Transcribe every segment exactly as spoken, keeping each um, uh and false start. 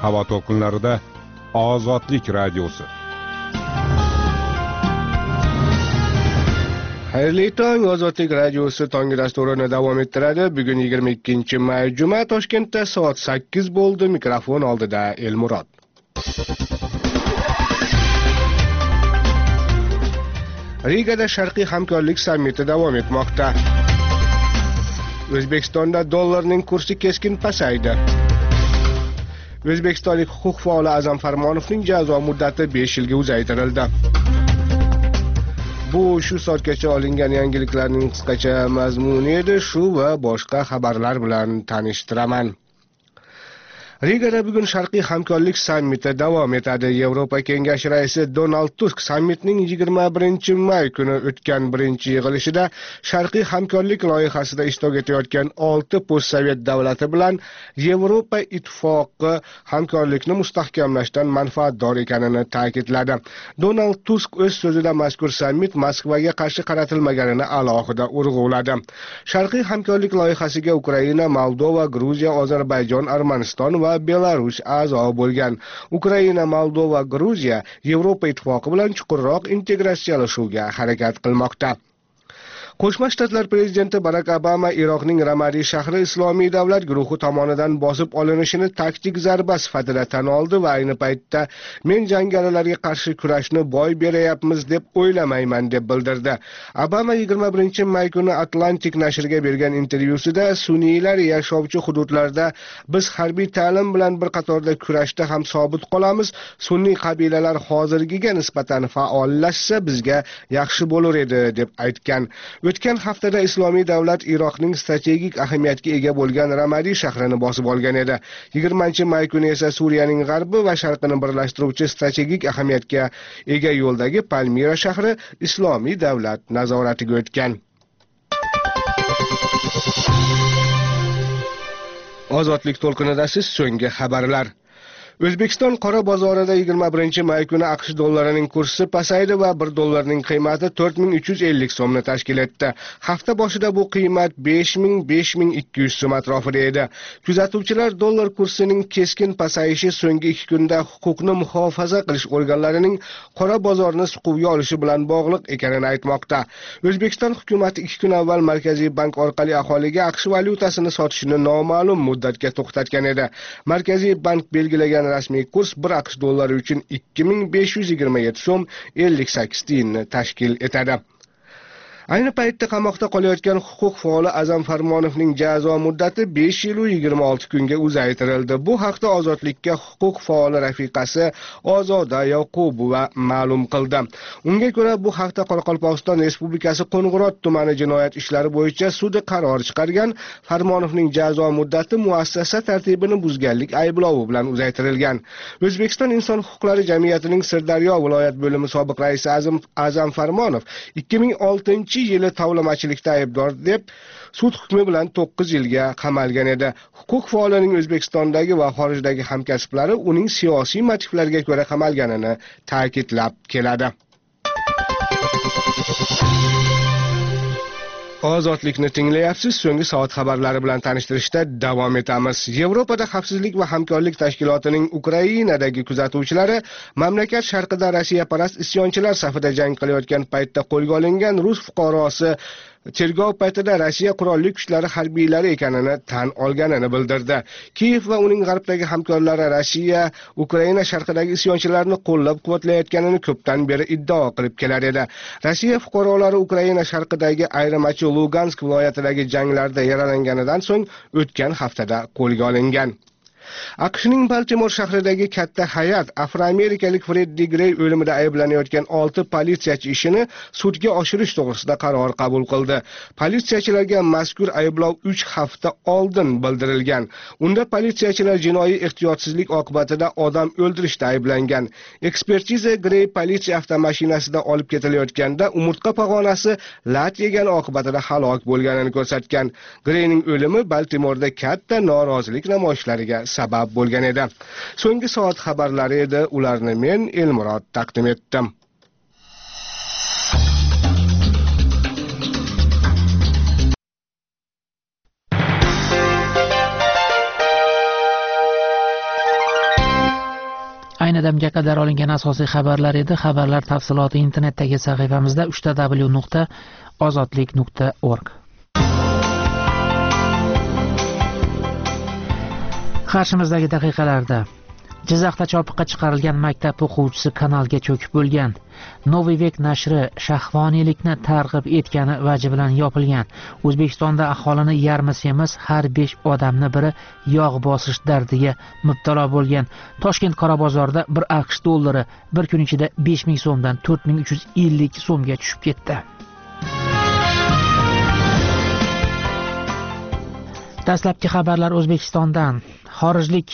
Havo to'lqinlarida Ozodlik radiosi. Xayrli tong, Ozodlik radiosi tongi dasturini davom ettiradi. Bugun yigirma ikkinchi may juma, Toshkentda soat sakkiz bo'ldi. Mikrofon oldida Elmurod. Rigada Sharqiy hamkorlik sammiti davom etmoqda. O'zbekistonda dollarning kursi keskin pasaydi. O'zbekistonlik huquq faoli Azam Farmonovning jazo muddati besh yilga uzaytirildi. Bu shu soatgacha olingan yangiliklarning qisqacha mazmuni edi. Shu va boshqa xabarlar bilan tanishtiraman. Rigada bugun Sharqiy hamkorlik sammiti davom etadi. Yevropa Kengashi raisi Donald Tusk sammitning yigirma birinchi may kuni o'tgan birinchi yig'ilishida Sharqiy hamkorlik loyihasida ishtirok etayotgan olti postsovet davlati bilan Yevropa ittifoqi hamkorlikni mustahkamlashdan manfaatdor ekanini ta'kidladi. Donald Tusk o'z so'zida mazkur sammit Moskvaga qarshi qaratilmaganini alohida urg'uladi. Sharqiy hamkorlik loyihasiga Ukraina, Moldova, Gruziya, Ozarbayjon, Armaniston va Belarus a'zo bo'lgan. Ukraina, Moldova, Gruziya Yevropa ittifoqi bilan chuqurroq integratsiyalashuvga harakat qilmoqda. Qo'shma Shtatlar prezidenti Barak Obama Iroqning Ramadi shahri Islomiy davlat guruhi tomonidan bosib olinishini taktik zarba sifatida tan oldi va ayni paytda men jangarilarga qarshi kurashni boy berayapmiz deb o'ylamayman deb bildirdi. Obama yigirma birinchi may kuni Atlantic nashriga bergan intervyusida sunniylar yashovchi hududlarda biz harbiy ta'lim bilan bir qatorda kurashda ham sobit qolamiz. Sunniy qabilalar hozirgiga nisbatan faollashsa bizga yaxshi bo'lar edi deb aytgan. O'tgan haftada Islomiy davlat Iroqning strategik ahamiyatga ega bo'lgan Ramadi shahrini bosib olgan edi. yigirmanchi may kuni esa Suriyaning g'arbi va sharqini birlashtiruvchi strategik ahamiyatga ega yo'ldagi Palmira shahri Islomiy davlat nazoratiga o'tgan. Ozodlik to'lqinida siz so'nggi xabarlar. O'zbekiston qora bozorida yigirma birinchi may kuni AQSh dollarining kursi pasaydi va bir dollarning qiymati to'rt ming uch yuz ellik so'mni tashkil etdi. Hafta boshida bu qiymat besh ming besh ming ikki yuz so'm atrofida edi. Kuzatuvchilar dollar kursining keskin pasayishi so'nggi ikki kunda huquqni muhofaza qilish organlarining qora bozorni siquvga olishi bilan bog'liq ekanini aytmoqda. O'zbekiston hukuumati ikki kun avval Markaziy bank orqali aholiga AQSh valyutasini sotishni noma'lum muddatga to'xtatgan edi. Markaziy bank belgilagan rasmiy kurs bir AQSh dollari uchun ikki ming besh yuz yigirma yetti so'm ellik sakkiz tiyinni tashkil etadi. Ayni paytda qamoqda qolayotgan huquq faoli Azam Farmonovning jazo muddati besh yil va yigirma olti kunga uzaytirildi. Bu haqda Ozodlikka huquq faoli rafiqasi Ozoda Yoqubova ma'lum qildi. Unga ko'ra bu haqda Qoraqalpog'iston Respublikasi Qo'ng'irot tumani jinoyat ishlari bo'yicha sudi qaror chiqargan. Farmonovning jazo muddati muassasa tartibini buzganlik ayblovi bilan uzaytirilgan. O'zbekiston Inson huquqlari jamiyatining Sirdaryo viloyat bo'limi sobiq raisi Azam Azam Farmonov ikki ming oltinchi yili tovlamachilikda aybdor deb sud hukmi bilan to'qqiz yilga qamalgan edi. Huquq faolining O'zbekistondagi va xorijdagi hamkasblari uning siyosiy motivlarga ko'ra qamalganini ta'kidlab keladi. Ozodlikni tinglayapsiz. So'nggi soat xabarlari bilan tanishtirishda davom etamiz. Yevropada xavfsizlik va hamkorlik tashkilotining Ukrainadagi kuzatuvchilari mamlakat sharqida Rossiyaparast isyonchilar safida jang qilayotgan paytda qo'lga olingan rus fuqarosi tergov paytida Rossiya qurolli kuchlari harbiylari ekanini tan olganini bildirdi. Kiyev va uning g'arbdagi hamkorlari Rossiya Ukraina sharqidagi isyonchilarni qo'llab-quvvatlayotganini ko'pdan beri iddao qilib kelar edi. Rossiya fuqarolari Ukraina sharqidagi ayrimachi Lugansk viloyatidagi janglarda yaralanganidan so'ng o'tgan haftada qo'lga olingan. AQShning Baltimor shahridagi katta hay'at afroamerikalik Freddie Gray o'limida ayblanayotgan olti politsiyachi ishini sudga oshirish to'g'risida qaror qabul qildi. Politsiyachilarga mazkur ayblov uch hafta oldin bildirilgan. Unda politsiyachilar jinoiy ehtiyotsizlik oqibatida odam o'ldirishda ayblangan. Ekspertiza Gray politsiya avtomashinasida olib ketilayotganda umurtqa pog'onasi lat yegan oqibatida halok bo'lganini ko'rsatgan. Grayning o'limi Baltimorda katta norozilik namoyishlariga sabab bo'lgan edi. So'nggi soat xabarlari edi, ularni men Elmurod taqdim etdim. damga qadar olingan asosiy xabarlar edi. Xabarlar tafsiloti internetdagi sahifamizda uch w w nuqta ozodlik nuqta org. Qarshimizdagi daqiqalarda Jizzaxda chopiqqa chiqarilgan maktab o'quvchisi kanalga cho'kib bo'lgan. Noviy Vek nashri shahvoniylikni targ'ib etgani vaji bilan yopilgan. O'zbekistonda aholini yarmi semiz har besh odamni biri yog' bosish dardiga mubtalo bo'lgan. Toshkent Qorabozorda bir AQSh dollari bir kun ichida besh ming so'mdan to'rt ming uch yuz ellik so'mga tushib ketdi. Dastlabki xabarlar O'zbekistondan. Xorijlik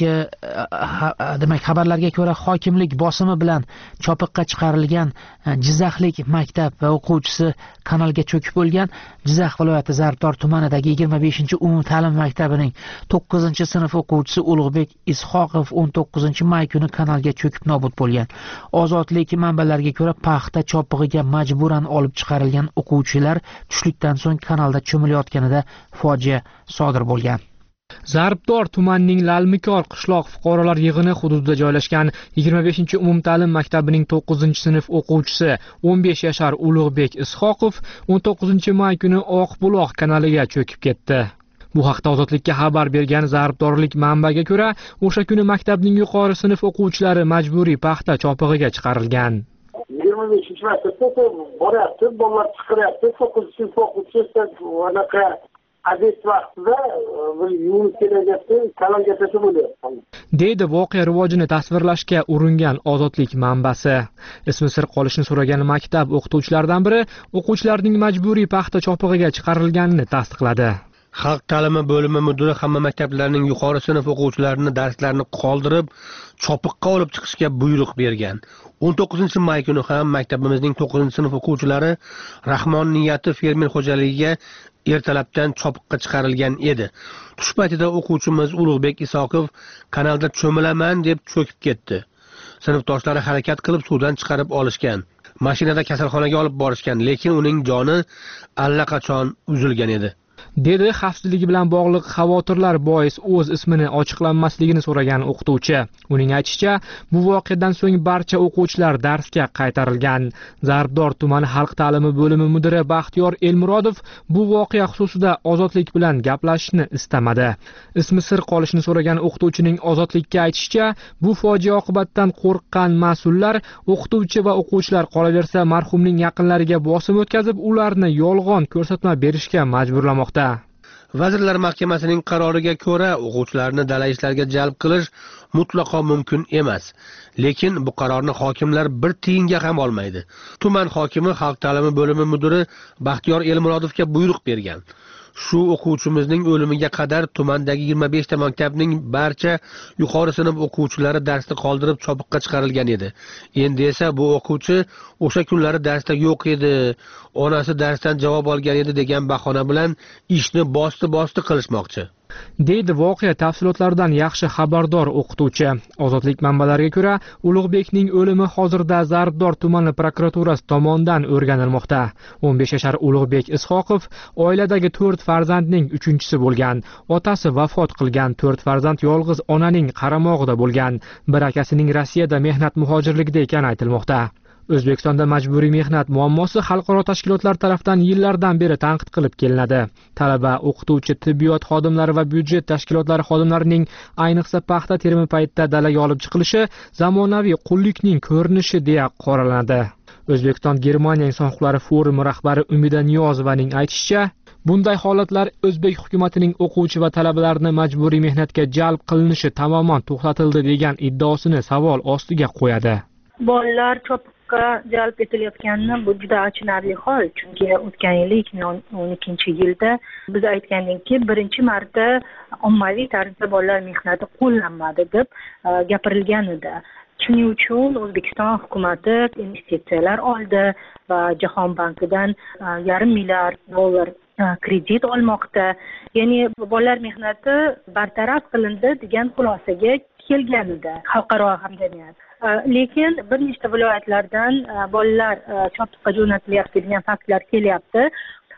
demak xabarlarga ko'ra hokimlik bosimi bilan chopiqqa chiqarilgan Jizzaxlik maktab va o'quvchisi kanalga cho'kib bo'lgan. Jizzax viloyati Zarbdor tumanidagi yigirma beshinchi umumta'lim maktabining to'qqizinchi sinf o'quvchisi Ulug'bek Ishoqov o'n to'qqizinchi may kuni kanalga cho'kib nobud bo'lgan. Ozodlik manbalariga ko'ra paxta chopig'iga majburan olib chiqarilgan o'quvchilar tushlikdan so'ng kanalda cho'milayotganida fojia sodir bo'lgan. Zarbdor tumanining Lalmikor qishloq fuqarolar yig'ini hududida joylashgan yigirma beshinchi umumta'lim maktabining to'qqizinchi sinf o'quvchisi o'n besh yashar Ulug'bek Ishoqov o'n to'qqizinchi may kuni Oqbuloq kanaliga cho'kib ketdi. Bu haqda Ozodlikka xabar bergan Zarbdorlik manbaga ko'ra, o'sha kuni maktabning yuqori sinf o'quvchilari majburiy paxta chopig'iga chiqarilgan. yigirma beshinchi maktabda boryapti, bolalar chiqaryapti, to'qqizinchi sinf o'quvchisi anaqa adres vaqtida bir yuvinib kelajakda kanalga tashlab bo'lyapti. Deydi voqea rivojini tasvirlashga uringan Ozodlik manbasi. Ismi sir qolishini so'ragan maktab o'qituvchilaridan biri o'quvchilarning majburiy paxta chopig'iga chiqarilganini tasdiqladi. Xalq ta'limi bo'limi mudiri hamma maktablarning yuqori sinf o'quvchilarini darslarni qoldirib, chopiqqa olib chiqishga buyruq bergan. o'n to'qqizinchi may kuni ham maktabimizning to'qqizinchi sinf o'quvchilari Rahmon niyati fermer xo'jaligiga ertalabdan chopiqqa chiqarilgan edi. Tush paytida o'quvchimiz Ulug'bek Ishoqov kanalda cho'milaman deb cho'kib ketdi. Sinfdoshlari harakat qilib suvdan chiqarib olishgan. Mashinada kasalxonaga olib borishgan, lekin uning joni allaqachon uzilgan edi. Dedi xavfsizligi bilan bog'liq xavotirlar bois o'z ismini ochiqlanmasligini so'ragan o'qituvchi. Uning aytishicha, bu voqeadan so'ng barcha o'quvchilar darsga qaytarilgan. Zarbdor tumani xalq ta'limi bo'limi mudiri Baxtiyor Elmurodov bu voqea xususida Ozodlik bilan gaplashishni istamadi. Ismi sir qolishini so'ragan o'qituvchining Ozodlikka aytishicha, bu fojia oqibatidan qo'rqqan mas'ullar o'qituvchi va o'quvchilar qolaversa marhumning yaqinlariga bosim o'tkazib, ularni yolg'on ko'rsatma berishga majburlamoqda. Vazirlar Mahkamasining qaroriga ko'ra o'quvchilarni dala ishlarga jalb qilish mutlaqo mumkin emas. Lekin bu qarorni hokimlar bir tiyinga ham olmaydi. Tuman hokimi xalq ta'limi bo'limi mudiri Baxtiyor Elmurodovga buyruq bergan. Shu o'quvchimizning o'limiga qadar tumandagi yigirma beshta maktabning barcha yuqori sinf o'quvchilari darsni qoldirib chopiqqa chiqarilgan edi. Endi esa bu o'quvchi o'sha kunlari darsda yo'q edi, onasi darsdan javob olgan edi degan bahona bilan ishni bosti-bosti qilishmoqchi. Deydi voqea tafsilotlaridan yaxshi xabardor o'qituvchi. Ozodlik manbalariga ko'ra, Ulug'bekning o'limi hozirda Zarbdor tumani prokuraturasi tomonidan o'rganilmoqda. o'n besh yashar Ulug'bek Ishoqov oiladagi to'rt farzandning uchinchisi bo'lgan. Otasi vafot qilgan, to'rt farzand yolg'iz onaning qaramog'ida bo'lgan. Bir akasining Rossiyada mehnat muhojirligida ekani aytilmoqda. O'zbekistonda majburiy mehnat muammosi xalqaro tashkilotlar tomonidan yillardan beri tanqid qilib kelinadi. Talaba, o'qituvchi, tibbiyot xodimlari va byudjet tashkilotlari xodimlarining ayniqsa paxta terimi paytida dalaga olib chiqilishi zamonaviy qullikning ko'rinishi deya qoralanadi. O'zbekiston Germaniya inson huquqlari forumi rahbari Umida Niyozovaning aytishicha, bunday holatlar o'zbek hukumatining o'quvchi va talabalarni majburiy mehnatga jalb qilinishi tamoman to'xtatildi degan iddaosini savol ostiga qo'yadi. Bolalar chopiqqa jalb etilayotganini bu juda achinarli hol, chunki o'tgan yil ikki ming o'n ikkinchi yilda biz aytgandikki, birinchi marta ommaviy tarzda bolalar mehnati qo'llanmadi deb gapirilgan edi. Shuning uchun O'zbekiston hukumati investitsiyalar oldi va Jahon bankidan yarim milliard dollar kredit olmoqda. Ya'ni bolalar mehnati bartaraf qilindi degan xulosaga kelgan edi xalqaro hamjamiyat. Lekin bir nechta viloyatlardan bolalar chopiqqa jo'natilyapti degan faktlar kelyapti.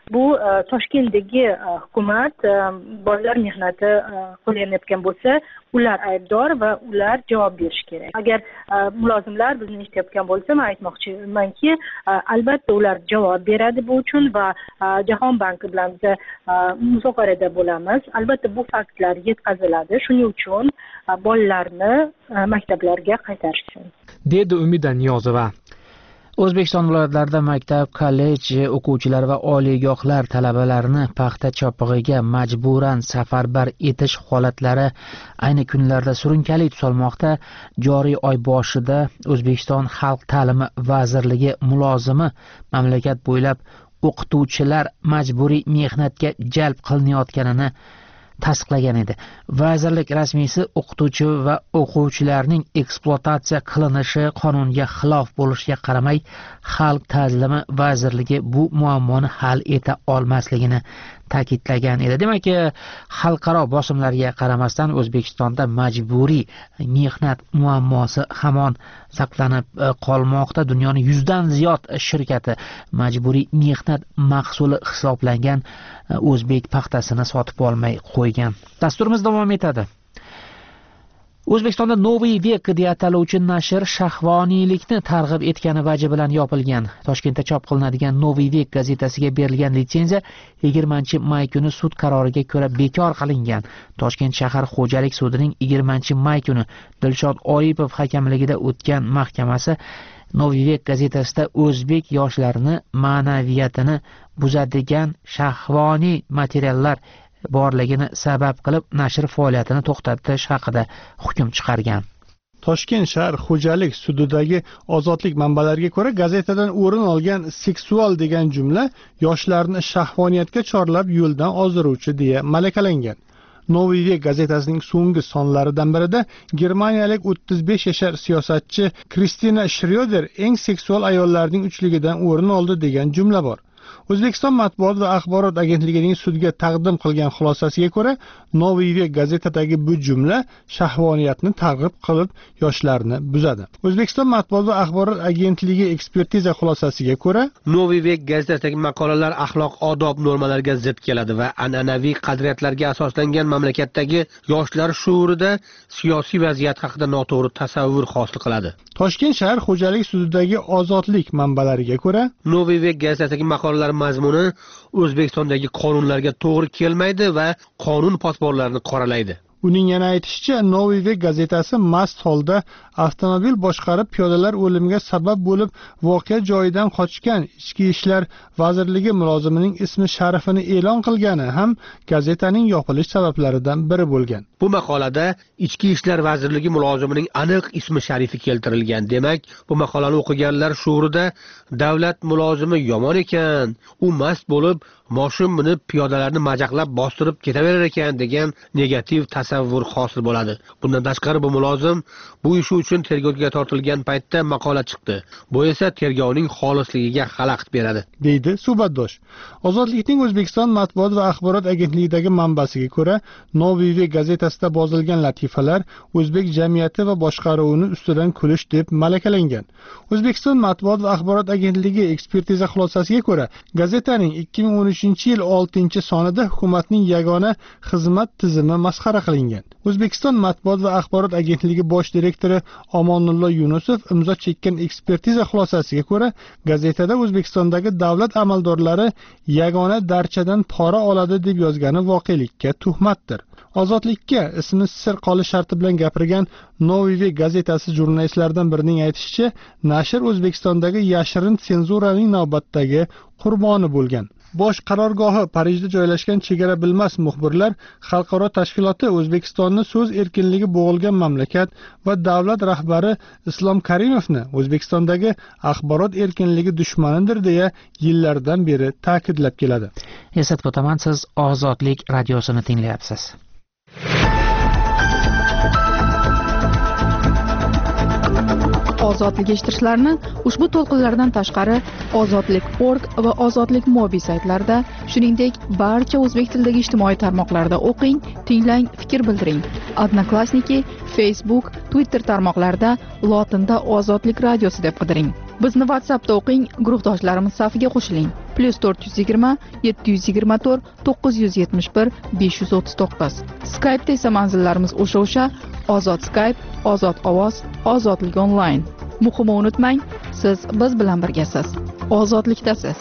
bu Toshkentdagi hukumat bolalar mehnati qo'llanayotgan bo'lsa, ular aybdor va ular javob berishi kerak. Agar mulozimlar bizni eshitayotgan bo'lsa, men aytmoqchimanki, albatta ular javob beradi bu uchun va Jahon banki bilan biz muzokirada bo'lamiz. Albatta bu faktlar yetkaziladi. Shuning uchun bolalarni maktablarga qaytarishsin, dedi Umida Niyozova. O'zbekiston viloyatlarida maktab, kollej o'quvchilari va oliygohlar talabalarini paxta chopig'iga majburan safarbar etish holatlari ayni kunlarda surunkali tus olmoqda. Joriy oy boshida O'zbekiston Xalq ta'limi vazirligi mulozimi mamlakat bo'ylab o'qituvchilar majburiy mehnatga jalb qilinayotganini tasdiqlagan edi. Vazirlik rasmiysi o'qituvchi va o'quvchilarning ekspluatatsiya qilinishi qonunga xilof bo'lishiga qaramay, Xalq ta'limi vazirligi bu muammoni hal eta olmasligini ta'kidlagan edi. Demak, xalqaro bosimlarga qaramasdan O'zbekistonda majburiy mehnat muammosi hamon saqlanib qolmoqda. Dunyoning yuzdan ziyod shirkati majburiy mehnat mahsuli hisoblangan o'zbek paxtasini sotib olmay qo'ygan. Dasturimiz davom etadi. O'zbekistonda Noviy vek deya ataluvchi nashr shahvoniylikni targ'ib etgani vaji bilan yopilgan. Toshkentda chop qilinadigan Noviy vek gazetasiga berilgan litsenziya yigirmanchi may kuni sud qaroriga ko'ra bekor qilingan. Toshkent shahar xo'jalik sudining yigirmanchi may kuni Dilshod Oripov hakamligida o'tgan mahkamasi Noviy vek gazetasida o'zbek yoshlarini ma'naviyatini buzadigan shahvoniy materiallar borligini sabab qilib nashr faoliyatini to'xtatish haqida hukm chiqargan. Toshkent shahar xo'jalik sudidagi ozodlik manbalariga ko'ra, gazetadan o'rin olgan seksual degan jumla yoshlarni shahvoniyatga chorlab yo'ldan ozdiruvchi deya malakalangan. Noviy vek gazetasining so'nggi sonlaridan birida germaniyalik o'ttiz besh yashar siyosatchi Kristina Schröder eng seksual ayollarning uchligidan o'rin oldi degan jumla bor. O'zbekiston matbuot va axborot agentligining sudga taqdim qilgan xulosasiga ko'ra, Noviy vek gazetadagi bu jumla shahvoniyatni targ'ib qilib yoshlarni buzadi. O'zbekiston matbuot va axborot agentligi ekspertiza xulosasiga ko'ra, Noviy vek gazetadagi maqolalar axloq odob normalariga zid keladi va an'anaviy qadriyatlarga asoslangan mamlakatdagi yoshlar shuurida siyosiy vaziyat haqida noto'g'ri tasavvur hosil qiladi. Toshkent shahar xo'jalik sudidagi ozodlik manbalariga ko'ra, Noviy vek gazetadagi maqolalar mazmuni O'zbekistondagi qonunlarga to'g'ri kelmaydi va qonun posbonlarini qoralaydi. Uning yana aytishicha, Noviy vek gazetasi mast holda avtomobil boshqarib piyodalar o'limiga sabab bo'lib voqea joyidan qochgan Ichki ishlar vazirligi mulozimining ismi sharifini e'lon qilgani ham gazetaning yopilish sabablaridan biri bo'lgan. Bu maqolada Ichki ishlar vazirligi mulozimining aniq ismi sharifi keltirilgan. Demak, bu maqolani o'qiganlar shuurida davlat mulozimi yomon ekan, u mast bo'lib moshin minib piyodalarni majaqlab bostirib ketaverar ekan degan negativ tasavvur hosil bo'ladi. Bundan tashqari bu mulozim bu ishi uchun tergovga tortilgan paytda maqola chiqdi. Bu esa tergovning xolisligiga xalaqit beradi, deydi suhbatdosh. Ozodlikning O'zbekiston matbuot va axborot agentligidagi manbasiga ko'ra, Noviy vek gazetasida yozilgan latifalar o'zbek jamiyati va boshqaruvini ustidan kulish deb malakalangan. O'zbekiston matbuot va axborot agentligi ekspertiza xulosasiga ko'ra, gazetaning ikki ming o'n uchinchi yil oltinchi sonida hukumatning yagona xizmat tizimi masxara qilingan. O'zbekiston matbuot va axborot agentligi bosh direktori Omonullo Yunusov imzo chekkan ekspertiza xulosasiga ko'ra, gazetada O'zbekistondagi davlat amaldorlari yagona darchadan pora oladi deb yozgani voqelikka tuhmatdir. Ozodlikka ismi sir qolish sharti bilan gapirgan Noviy vek gazetasi jurnalistlaridan birining aytishicha, nashr O'zbekistondagi yashirin senzuraning navbatdagi qurboni bo'lgan. Bosh qarorgohi Parijda joylashgan chegara bilmas muxbirlar xalqaro tashkiloti O'zbekistonni so'z erkinligi bo'g'ilgan mamlakat va davlat rahbari Islom Karimovni O'zbekistondagi axborot erkinligi dushmanidir deya yillardan beri ta'kidlab keladi. Eslatib o'taman, siz Ozodlik radiosini tinglayapsiz. Ozodlik eshittirishlarni ushbu to'lqinlardan tashqari ozodlik nokta org va ozodlik mobi saytlarida, shuningdek barcha o'zbek tilidagi ijtimoiy tarmoqlarda o'qing, tinglang, fikr bildiring. Odnoklassniki, Facebook, Twitter tarmoqlarida lotinda Ozodlik radiosi deb qidiring. Bizni WhatsAppda o'qing, guruhdoshlarimiz safiga qo'shiling. plus to'rt yuz yigirma yetti yuz yigirma to'rt to'qqiz yuz yetmish bir besh yuz o'ttiz to'qqiz. Skype'da esa manzillarimiz o'sha o'sha Ozod Skype, Ozod ovoz, Ozodlik onlayn. Muhimi unutmang, siz biz bilan birgasiz. Ozodlikdasiz.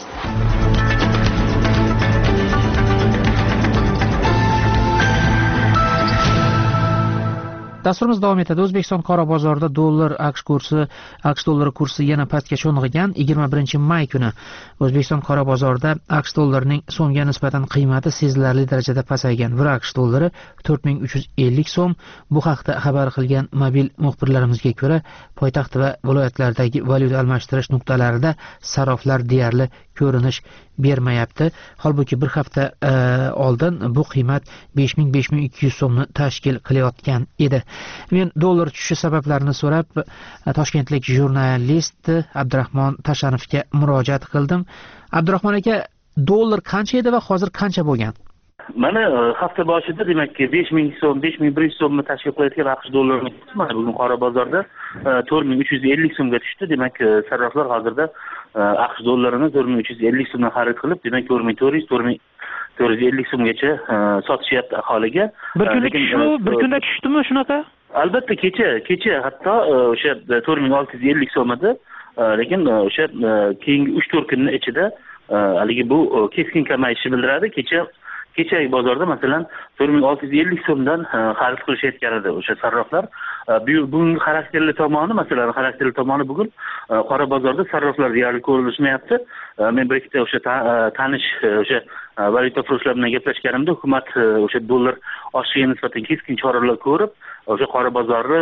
Dasturimiz davom etadi. O'zbekiston qora bozorida dollar AQSh kursi, AQSh dollari kursi yana pastga sho'ng'igan. yigirma birinchi may kuni O'zbekiston qora bozorida AQSh dollarining so'mga nisbatan qiymati sezilarli darajada pasaygan. bir AQSh dollari to'rt ming uch yuz ellik so'm. Bu haqda xabar qilgan mobil muxbirlarimizga ko'ra, poytaxt va viloyatlardagi valyuta almashtirish nuqtalarida saroflar deyarli ko'rinish bermayapti. Holbuki bir hafta e, oldin bu qiymat besh ming besh ming ikki yuz so'mni tashkil qilayotgan edi. Men dollar tushishi sabablarini so'rab toshkentlik jurnalist Abdurahmon Tashanovga murojaat qildim. Abdurahmon aka, dollar qancha edi va hozir qancha bo'lgan? Mana hafta boshida demak besh ming so'm, besh ming bir yuz so'mni tashkil qilayotgan AQSh dollari mana bugun qora bozorda to'rt ming uch yuz ellik so'mga tushdi. Demak, sarraflar hozirda AQSh dollarini to'rt ming uch yuz ellik so'mdan xarid qilib, demak to'rt ming to'rt yuz to'rt ming to'rt yuz ellik so'mgacha sotishyapti aholiga. Bir kunda tushdi, bir kunda tushdimi shunaqa? Albatta kecha, kecha hatto o'sha to'rt ming olti yuz ellik so'm edi. Lekin o'sha keyingi uch to'rt kunning ichida haligi bu keskin kamayishni bildiradi. Kecha kechagi bozorda masalan to'rt ming olti yuz ellik so'mdan xarid qilishayotgan edi o'sha sarraflar. Bugungi xarakterli tomoni, masalan xarakterli tomoni bugun qora bozorda sarraflar deyarli ko'rilishmayapti. Men bir ikkita o'sha tanish o'sha valyutafurushlar bilan gaplashganimda hukumat o'sha dollar oshishiga nisbatan keskin choralar ko'rib, o'sha qora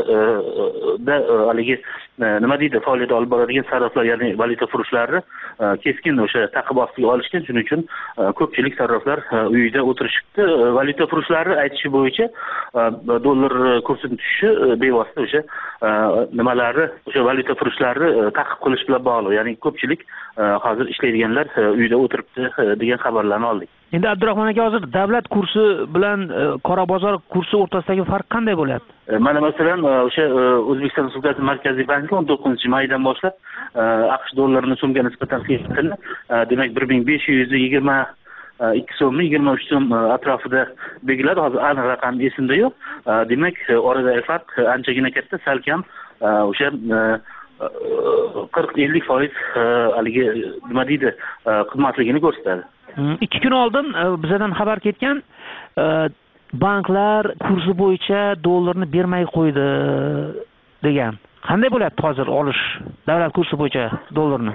bozorda haligi nima deydi, faoliyat olib boradigan sarraflar, ya'ni valyutafurushlari keskin o'sha taqib ostiga olishgan. Shuning uchun ko'pchilik sarraflar uyida o'tirishibdi. Valyutafurushlari aytishi bo'yicha dollar kursining tushishi bevosita o'sha nimalari, o'sha valyutafurushlari taqib qilish bilan bog'liq. Ya'ni ko'pchilik hozir ishlaydiganlar uyida o'tiribdi degan xabarlarni oldik. Endi Abdurahmon aka, hozir davlat kursi bilan qora bozor kursi o'rtasidagi farq qanday bo'lyapti? Mana masalan o'sha O'zbekiston Respublikasi Markaziy banki o'n to'qqizinchi maydan boshlab AQSh dollarini so'mga nisbatan qiymatini demak bir ming besh yuz yigirma ikki so'mni yigirma uch so'm atrofida belgiladi. Hozir aniq raqam esimda yo'q. Demak, oradagi farq anchagina katta, salkam o'sha qirq ellik foiz haligi nima deydi, qimmatligini ko'rsatadi. ikki kun oldin bizdan xabar ketgan, banklar kursi bo'yicha dollarni bermay qo'ydi degan. Qanday bo'lyapti hozir olish davlat kursi bo'yicha dollarni?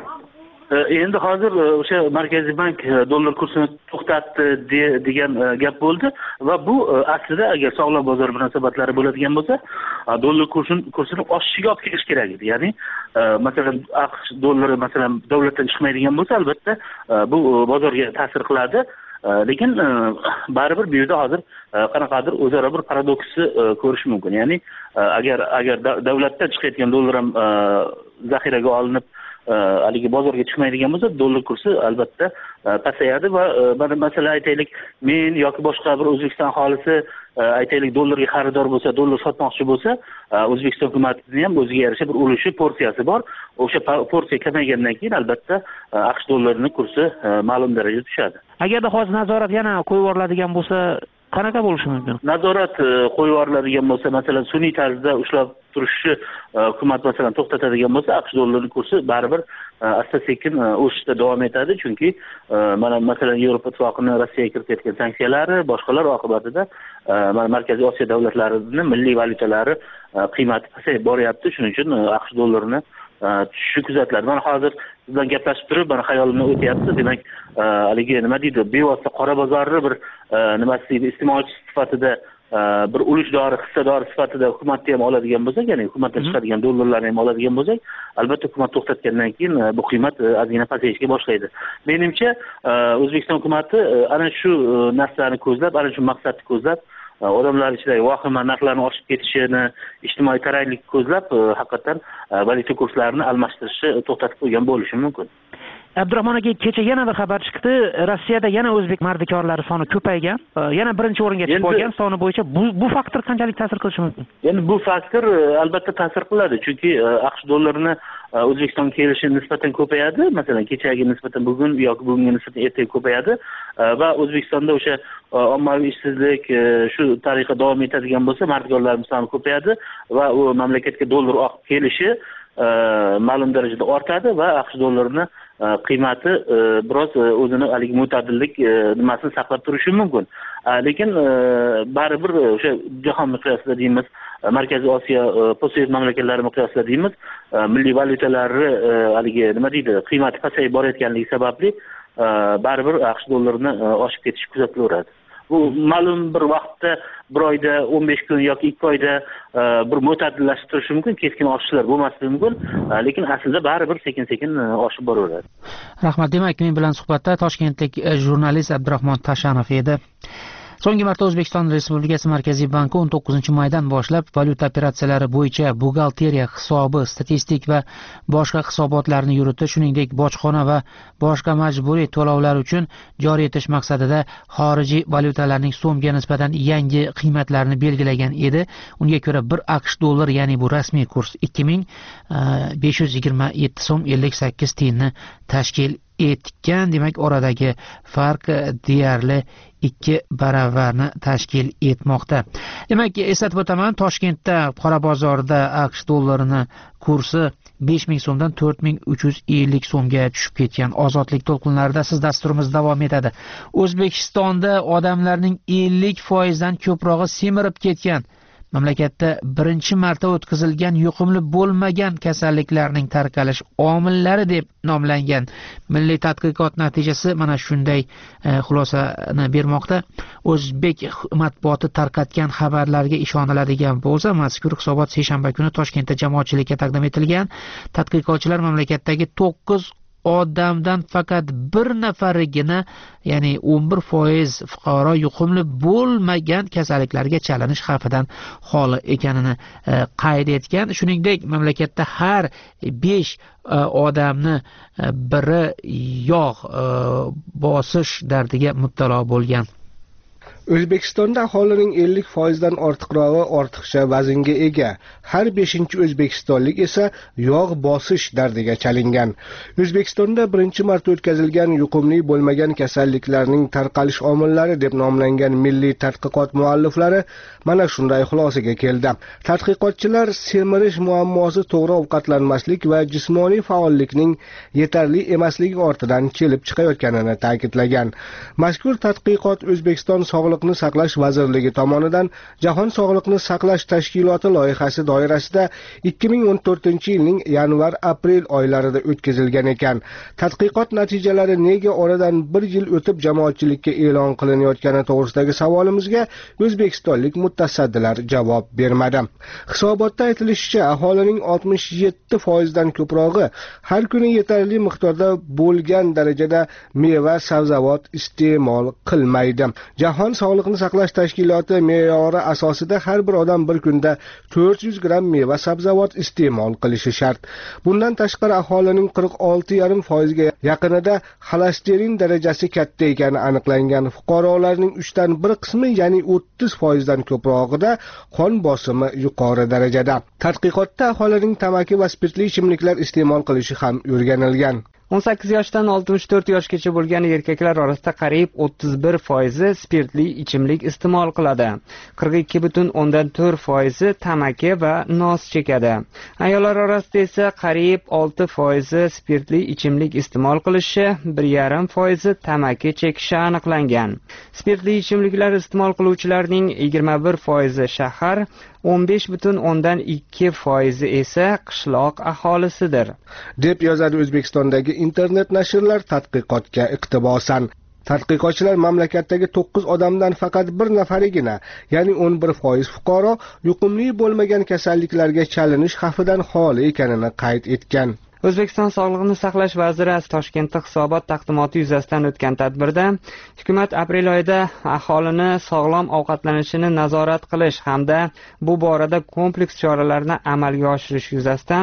Endi hozir o'sha Markaziy bank dollar kursini to'xtatdi degan gap bo'ldi va bu aslida agar sog'lom bozor munosabatlari bo'ladigan bo'lsa, dollar kursini kursini oshishiga olib kelish kerak edi. Ya'ni masalan AQSh dollari masalan davlatdan chiqmaydigan bo'lsa, albatta bu bozorga ta'sir qiladi. Lekin baribir bu yerda hozir qanaqadir o'zaro bir paradoksni ko'rish mumkin. Ya'ni agar agar davlatdan chiqayotgan dollar ham zaxiraga olinib haligi bozorga chiqmaydigan bo'lsa, dollar kursi albatta pasayadi va mana masalan aytaylik, men yoki boshqa bir O'zbekiston aholisi aytaylik dollarga xaridor bo'lsa, dollar sotmoqchi bo'lsa, O'zbekiston hukumatining ham o'ziga yarasha bir ulushi, porsiyasi bor. O'sha porsiya kamaygandan keyin albatta AQSh dollarining kursi ma'lum darajada tushadi. Agarda hozir nazorat yana qo'yib yuboriladigan bo'lsa, qanaqa bo'lishi mumkin? Nazorat qo'yib yuboriladigan bo'lsa, masalan sun'iy tarzda ushlab turishni hukumat masalan to'xtatadigan bo'lsa, AQSh dollarining kursi baribir asta-sekin o'sishda davom etadi. Chunki mana masalan Yevropa Ittifoqining Rossiyaga kiritayotgan sanksiyalari, boshqalar oqibatida mana Markaziy Osiyo davlatlarining milliy valyutalari qiymati pasayib boryapti. Shuning uchun AQSh dollarini tushishi kuzatiladi. Mana hozir bilan gaplashib turib, mana xayolimdan o'tyapti. Demak, haligi nima deydi, bevosita qora bozorni bir nimasi deydi, iste'molchi sifatida bir ulushdori, hissadori sifatida hukumatni ham oladigan bo'lsak, ya'ni hukumatdan chiqadigan dollarlarni ham oladigan bo'lsak, albatta hukumat to'xtatgandan keyin bu qiymat ozgina pasayishga boshlaydi. Menimcha O'zbekiston hukumati ana shu narsani ko'zlab, ana shu maqsadni ko'zlab, odamlar ichidagi vahima narxlarning oshib ketishini, ijtimoiy taranglikni ko'zlab, haqiqatan valyuta kurslarini almashtirishni to'xtatib qo'ygan bo'lishi mumkin. Abdurahmon aka, kecha yana bir xabar chiqdi. Rossiyada yana o'zbek mardikorlari soni ko'paygan. Yana birinchi o'ringa chiqib olgan soni bo'yicha bu bu faktor qanchalik ta'sir qilishi mumkin? Endi bu faktor albatta ta'sir qiladi, chunki AQSh dollarini O'zbekistonga kelishi nisbatan ko'payadi. Masalan, kechagi nisbatan bugun yoki bugunga nisbatan ertaga ko'payadi va O'zbekistonda o'sha ommaviy ishsizlik shu tariqa davom etadigan bo'lsa, mardorlarimiz soni ko'payadi va u mamlakatga dollar oqib kelishi ma'lum darajada ortadi va AQSh dollarini qiymati biroz o'zini haligi mo'tadillik nimasini saqlab turishi mumkin. Lekin baribir o'sha jahon miqyosida deymiz, Markaziy Osiyo postsovet mamlakatlari miqyosida deymiz, milliy valyutalari haligi nima deydi, qiymati pasayib borayotganligi sababli baribir AQSh dollarini oshib ketishi kuzatilaveradi. Bu ma'lum bir vaqtda, bir oyda, o'n besh kun yoki ikki oyda bir mo'tadillashib turishi mumkin, keskin oshishlar bo'lmasligi mumkin, lekin aslida baribir sekin-sekin oshib boraveradi. Rahmat. Demak, men bilan suhbatda toshkentlik jurnalist Abdurahmon Tashanov edi. So'nggi marta O'zbekiston Respublikasi Markaziy banki o'n to'qqizinchi maydan boshlab valyuta operatsiyalari bo'yicha buxgalteriya hisobi, statistik va boshqa hisobotlarni yuritdi, shuningdek bojxona va boshqa majburiy to'lovlar uchun joriy etish maqsadida xorijiy valyutalarning so'mga nisbatan yangi qiymatlarini belgilagan edi. Unga ko'ra bir AQSh dollar, ya'ni bu rasmiy kurs ikki ming besh yuz yigirma yetti so'm ellik sakkiz tiyinni tashkil etgan. Demak, oradagi farq deyarli ikki baravarni tashkil etmoqda. Demak, eslatib o'taman, Toshkentda qora bozorda AQSh dollarini kursi besh ming so'mdan to'rt ming uch yuz ellik so'mga tushib ketgan. Ozodlik to'lqinlarida siz dasturimiz davom etadi. O'zbekistonda odamlarning ellik foizdan ko'prog'i semirib ketgan. Mamlakatda birinchi marta o'tkazilgan yuqumli bo'lmagan kasalliklarning tarqalish omillari deb nomlangan milliy tadqiqot natijasi mana shunday xulosani bermoqda. O'zbek matbuoti tarqatgan xabarlarga ishoniladigan bo'lsa, mazkur hisobot seshanba kuni Toshkentda jamoatchilikka taqdim etilgan. Tadqiqotchilar mamlakatdagi to'qqiz odamdan faqat bir nafarigina, ya'ni o'n bir foiz fuqaro yuqumli bo'lmagan kasalliklarga chalinish xavfidan xoli ekanini qayd etgan. Shuningdek, mamlakatda har besh odamni biri yog' bosish dardiga mubtalo bo'lgan. O'zbekistonda aholining ellik foizdan ortiqrog'i ortiqcha vaznga ega. Har beshinchi o'zbekistonlik esa yog' bosish dardiga chalingan. O'zbekistonda birinchi marta o'tkazilgan yuqumli bo'lmagan kasalliklarning tarqalish omillari deb nomlangan milliy tadqiqot mualliflari mana shunday xulosaga keldi. Tadqiqotchilar semirish muammosi to'g'ri ovqatlanmaslik va jismoniy faollikning yetarli emasligi ortidan kelib chiqayotganini ta'kidlagan. Mazkur tadqiqot O'zbekiston Sog'liqni saqlash vazirligi tomonidan Jahon Sog'liqni saqlash tashkiloti loyihasi doirasida ikki ming o'n to'rtinchi yilning yanvar-aprel oylarida o'tkazilgan ekan. Tadqiqot natijalari nega oradan bir yil o'tib jamoatchilikka e'lon qilinayotgani to'g'risidagi savolimizga o'zbekistonlik mutasaddilar javob bermadi. Hisobotda aytilishicha, aholining oltmish yetti foizdan ko'prog'i har kuni yetarli miqdorda bo'lgan darajada meva, sabzavot iste'mol qilmaydi. Jahon Sog'liqni saqlash tashkiloti me'yori asosida har bir odam bir kunda to'rt yuz gramm meva sabzavot iste'mol qilishi shart. Bundan tashqari aholining qirq olti yarim foizga yaqinida xolesterin darajasi katta ekani aniqlangan. Fuqarolarning uchdan bir qismi, ya'ni o'ttiz foizdan ko'prog'ida qon bosimi yuqori darajada. Tadqiqotda aholining tamaki va spirtli ichimliklar iste'mol qilishi ham o'rganilgan. o'n sakkiz yoshdan oltmish to'rt yoshgacha bo'lgan erkaklar orasida qariyb o'ttiz bir foizi spirtli ichimlik iste'mol qiladi. qirq ikki butun o'ndan to'rt foizi tamaki va nos chekadi. Ayollar orasida esa qariyb olti foizi spirtli ichimlik iste'mol qilishi, bir yarim foizi tamaki chekishi aniqlangan. Spirtli ichimliklar iste'mol qiluvchilarning yigirma bir foizi shahar, o'n besh butun o'ndan ikki foizi esa qishloq aholisidir, deb yozadi O'zbekistondagi internet nashrlar tadqiqotga iqtibosan. Tadqiqotchilar mamlakatdagi to'qqiz odamdan faqat bir nafarigina, ya'ni o'n bir foiz fuqaro yuqumli bo'lmagan kasalliklarga chalinish xavfidan xoli ekanini qayd etgan. O'zbekiston Sog'liqni saqlash vaziri Toshkentda hisobot taqdimoti yuzasidan o'tgan tadbirda hukumat aprel oyida aholini sog'lom ovqatlanishini nazorat qilish hamda bu borada kompleks choralarni amalga oshirish yuzasidan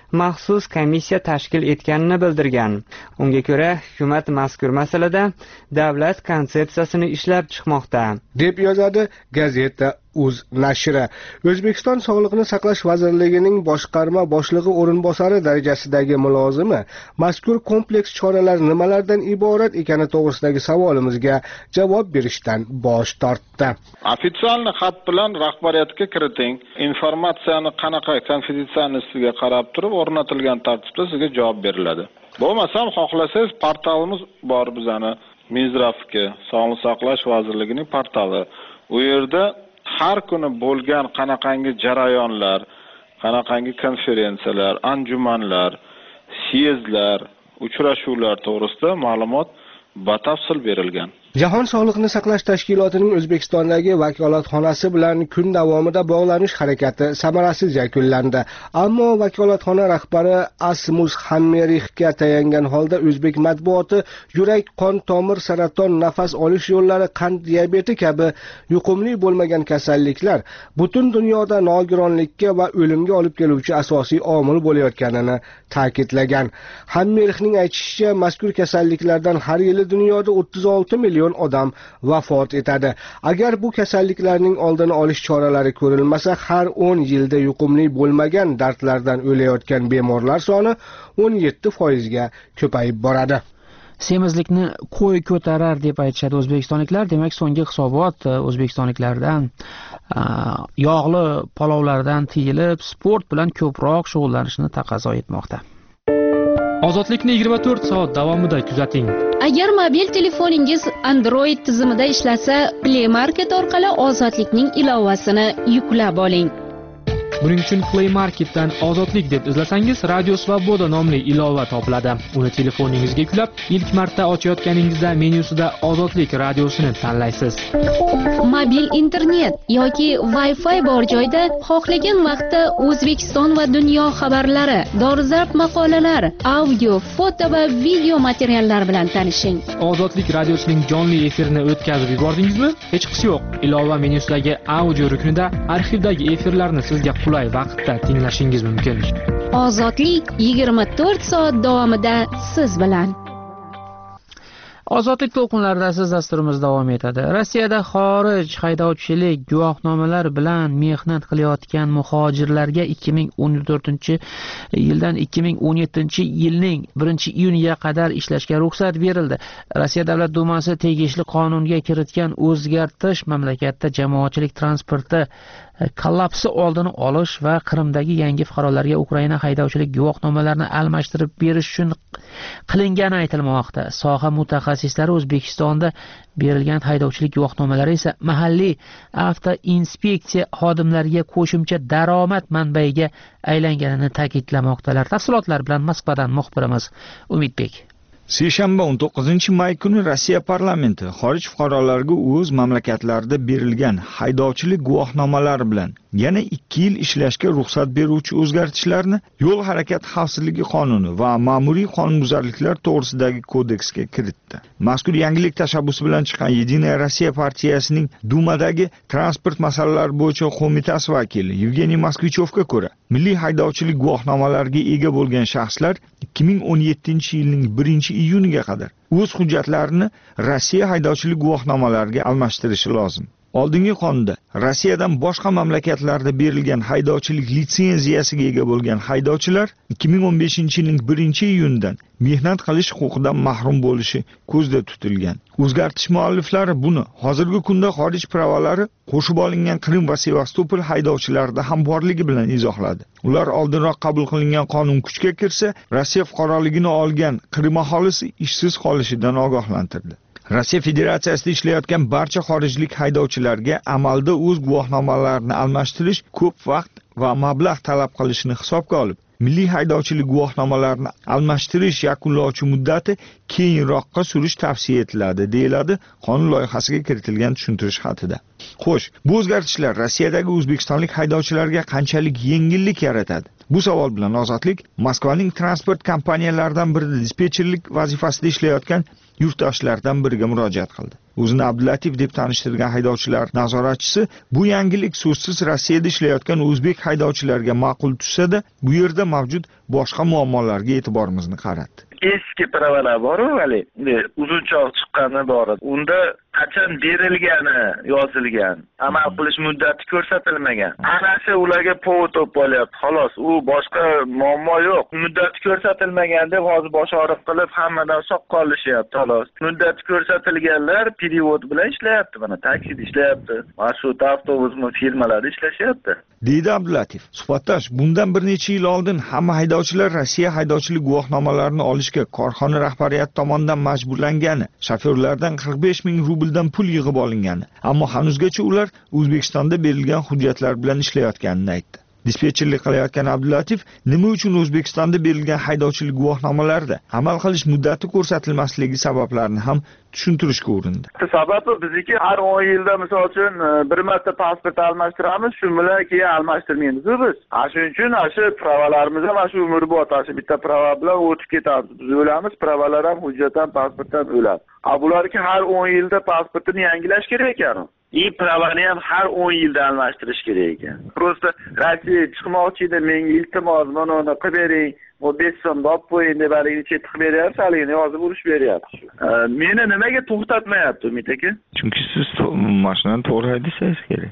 maxsus komissiya tashkil etganini bildirgan. Unga ko'ra, hukumat mazkur masalada davlat konsepsiyasini ishlab chiqmoqda, deb yozadi gazeta uz nashri. O'zbekiston Sog'liqni saqlash vazirligining boshqarma boshlig'i o'rinbosari darajasidagi mulozimi mazkur kompleks choralar nimalardan iborat ekani to'g'risidagi savolimizga javob berishdan bosh tortdi. Ofitsialni xat bilan rahbariyatga kiriting. Informatsiyani qanaqa konfidensialligiga qarab turib o'rnatilgan tartibda sizga javob beriladi. Bo'lmasam, xohlasangiz portalimiz bor bizani, Minzdravniki, Sog'liqni saqlash vazirligining portali. U yerda har kuni bo'lgan qanaqangi jarayonlar, qanaqangi konferensiyalar, anjumanlar, syezdlar, uchrashuvlar to'g'risida ma'lumot batafsil berilgan. Jahon Sog'liqni saqlash tashkilotining O'zbekistondagi vakolatxonasi bilan kun davomida bog'lanish harakati samarasiz yakunlandi. Ammo vakolatxona rahbari Asmus Hammerixga tayangan holda o'zbek matbuoti yurak, qon tomir, saraton, nafas olish yo'llari, qand diabeti kabi yuqumli bo'lmagan kasalliklar butun dunyoda nogironlikka va o'limga olib keluvchi asosiy omil bo'layotganini ta'kidlagan. Hammerixning aytishicha, mazkur kasalliklardan har yili dunyoda o'ttiz olti million odam vafot etadi. Agar bu kasalliklarning oldini olish choralari ko'rilmasa, har o'n yilda yuqumli bo'lmagan dardlardan o'layotgan bemorlar soni o'n yetti foiz ga ko'payib boradi. Semizlikni qo'y ko'tarar deb aytishadi o'zbekistonliklar. Demak, so'nggi hisobot o'zbekistonliklardan yog'li palovlardan tiyilib, sport bilan ko'proq shug'ullanishni taqozo etmoqda. Ozodlikni yigirma to'rt soat davomida kuzating. Agar mobil telefoningiz Android tizimida ishlasa, Play Market orqali Ozodlikning ilovasini yuklab oling. Buning uchun Play Marketdan Ozodlik deb izlasangiz, Radio Svoboda nomli ilova topiladi. Uni telefoningizga yuklab, ilk marta ochayotganingizda menyusida Ozodlik radiosini tanlaysiz. Mobil internet yoki Wi-Fi bor joyda xohlagan vaqtda O'zbekiston va dunyo xabarlari, dolzarb maqolalar, audio, foto va video materiallar bilan tanishing. Ozodlik radiosining jonli efirini o'tkazib yubordingizmi? Hech qisi yo'q. Ilova menyusidagi audio ruknida arxivdagi efirlarni sizga qulay vaqtda tinglashingiz mumkin. Ozodlik yigirma to'rt soat davomida siz bilan. Ozodlik to'lqinlarida siz dasturimiz davom etadi. Rossiyada xorij haydovchilik guvohnomalar bilan mehnat qilayotgan muhojirlarga ikki ming o'n to'rtinchi yildan ikki ming o'n yettinchi yilning birinchi iyuniga qadar ishlashga ruxsat berildi. Rossiya Davlat Dumasi tegishli qonunga kiritgan o'zgartirish mamlakatda jamoatchilik transporti kollapsi oldini olish va Qrimdagi yangi fuqarolarga Ukraina haydovchilik guvohnomalarini almashtirib berish uchun qilingani aytilmoqda. Soha mutaxassislari O'zbekistonda berilgan haydovchilik guvohnomalari esa mahalliy avtoinspeksiya xodimlariga qo'shimcha daromad manbaiga aylanganini ta'kidlamoqdalar. Tafsilotlar bilan Moskvadan muxbirimiz Umidbek. Seshanba o'n to'qqizinchi may kuni Rossiya parlamenti xorij fuqarolariga o'z mamlakatlarida berilgan haydovchilik guvohnomalari bilan yana ikki yil ishlashga ruxsat beruvchi o'zgartishlarni yo'l harakati xavfsizligi qonuni va ma'muriy qonunbuzarliklar to'g'risidagi kodeksga kiritdi. Mazkur yangilik tashabbusi bilan chiqqan Yedinaya Rossiya partiyasining Dumadagi transport masalalari bo'yicha qo'mitasi vakili Yevgeniy Moskvichovga ko'ra, milliy haydovchilik guvohnomalariga ega bo'lgan shaxslar ikki ming o'n yettinchi yilning birinchi iyuniga qadar o'z hujjatlarini Rossiya haydovchilik guvohnomalariga almashtirishi lozim. Oldingi qonunda Rossiyadan boshqa mamlakatlarda berilgan haydovchilik litsenziyasiga ega bo'lgan haydovchilar ikki ming o'n beshinchi yilning birinchi iyunidan mehnat qilish huquqidan mahrum bo'lishi ko'zda tutilgan. O'zgartish mualliflari buni hozirgi kunda xorij pravolari qo'shib olingan Qrim va Sevastopol haydovchilarida ham borligi bilan izohladi. Ular oldinroq qabul qilingan qonun kuchga kirsa, Rossiya fuqaroligini olgan Qrim aholisi ishsiz qolishidan ogohlantirdi. Rossiya Federatsiyasida ishlayotgan barcha xorijlik haydovchilarga amalda o'z guvohnomalarini almashtirish ko'p vaqt va mablag' talab qilishini hisobga olib, milliy haydovchilik guvohnomalarini almashtirish yakunlovchi muddati keyinroqqa surish tavsiya etiladi, deyiladi qonun loyihasiga kiritilgan tushuntirish xatida. Xo'sh, bu o'zgartishlar Rossiyadagi o'zbekistonlik haydovchilarga qanchalik yengillik yaratadi? Bu savol bilan Ozodlik Moskvaning transport kompaniyalaridan birida dispetcherlik vazifasida ishlayotgan yurtdoshlardan biriga murojaat qildi. o'zini Abdulatif deb tanishtirgan haydovchilar nazoratchisi bu yangilik so'zsiz Rossiyada ishlayotgan o'zbek haydovchilarga ma'qul tushsa-da, bu yerda mavjud boshqa muammolarga e'tiborimizni qaratdi. Eski pravalar bor-ku, hali uzunchoq chiqqani bor. Unda qachon berilgani yozilgan, amal qilish muddati ko'rsatilmagan. Anasi ularga povod to'p olyapti, xolos. U boshqa muammo yo'q. Muddati ko'rsatilmagan deb hozir bosh og'riq qilib hammadan soq qolishyapti, xolos. Muddati ko'rsatilganlar perevod bilan ishlayapti, mana taksida ishlayapti. Marshut avtobus firmalari ishlashyapti. Deydi Abdulatif. Suhbatdosh, bundan bir necha yil oldin hamma haydovchilar Rossiya haydovchilik guvohnomalarini olishga korxona rahbariyati tomonidan majburlangani, shofyorlardan qirq besh ming rubldan pul yig'ib olingani, ammo hanuzgacha ular O'zbekistonda berilgan hujjatlar bilan ishlayotganini aytdi. Dispetcherlik qilayotgan Abdulatif nima uchun O'zbekistonda berilgan haydovchilik guvohnomalarida amal qilish muddati ko'rsatilmasligi sabablarini ham tushuntirishga urindi. Sababi bizniki har o'n yilda misol uchun bir marta pasport almashtiramiz, shu bilan keyin almashtirmaymiz biz. Shuning uchun shu pravalarimiz ham shu umrbod, shu bitta prava bilan o'tib ketadi. Biz o'lamiz, pravalar ham, hujjat ham, pasport ham o'ladi. Bularki har o'n yilda pasportini yangilash kerak ekan. И pravani ham har o'n yilda almashtirish kerak ekan. Просто Rossiya chiqmoqchi edi, menga iltimos, mana uni qilib bering, o besh so'mda olib qo'ying deb haligi chetib beryapti, haligi yozib urish beryapti. Meni nimaga to'xtatmayapti Umid aka? Chunki siz mashinani to'g'ri haydaysiz kerak.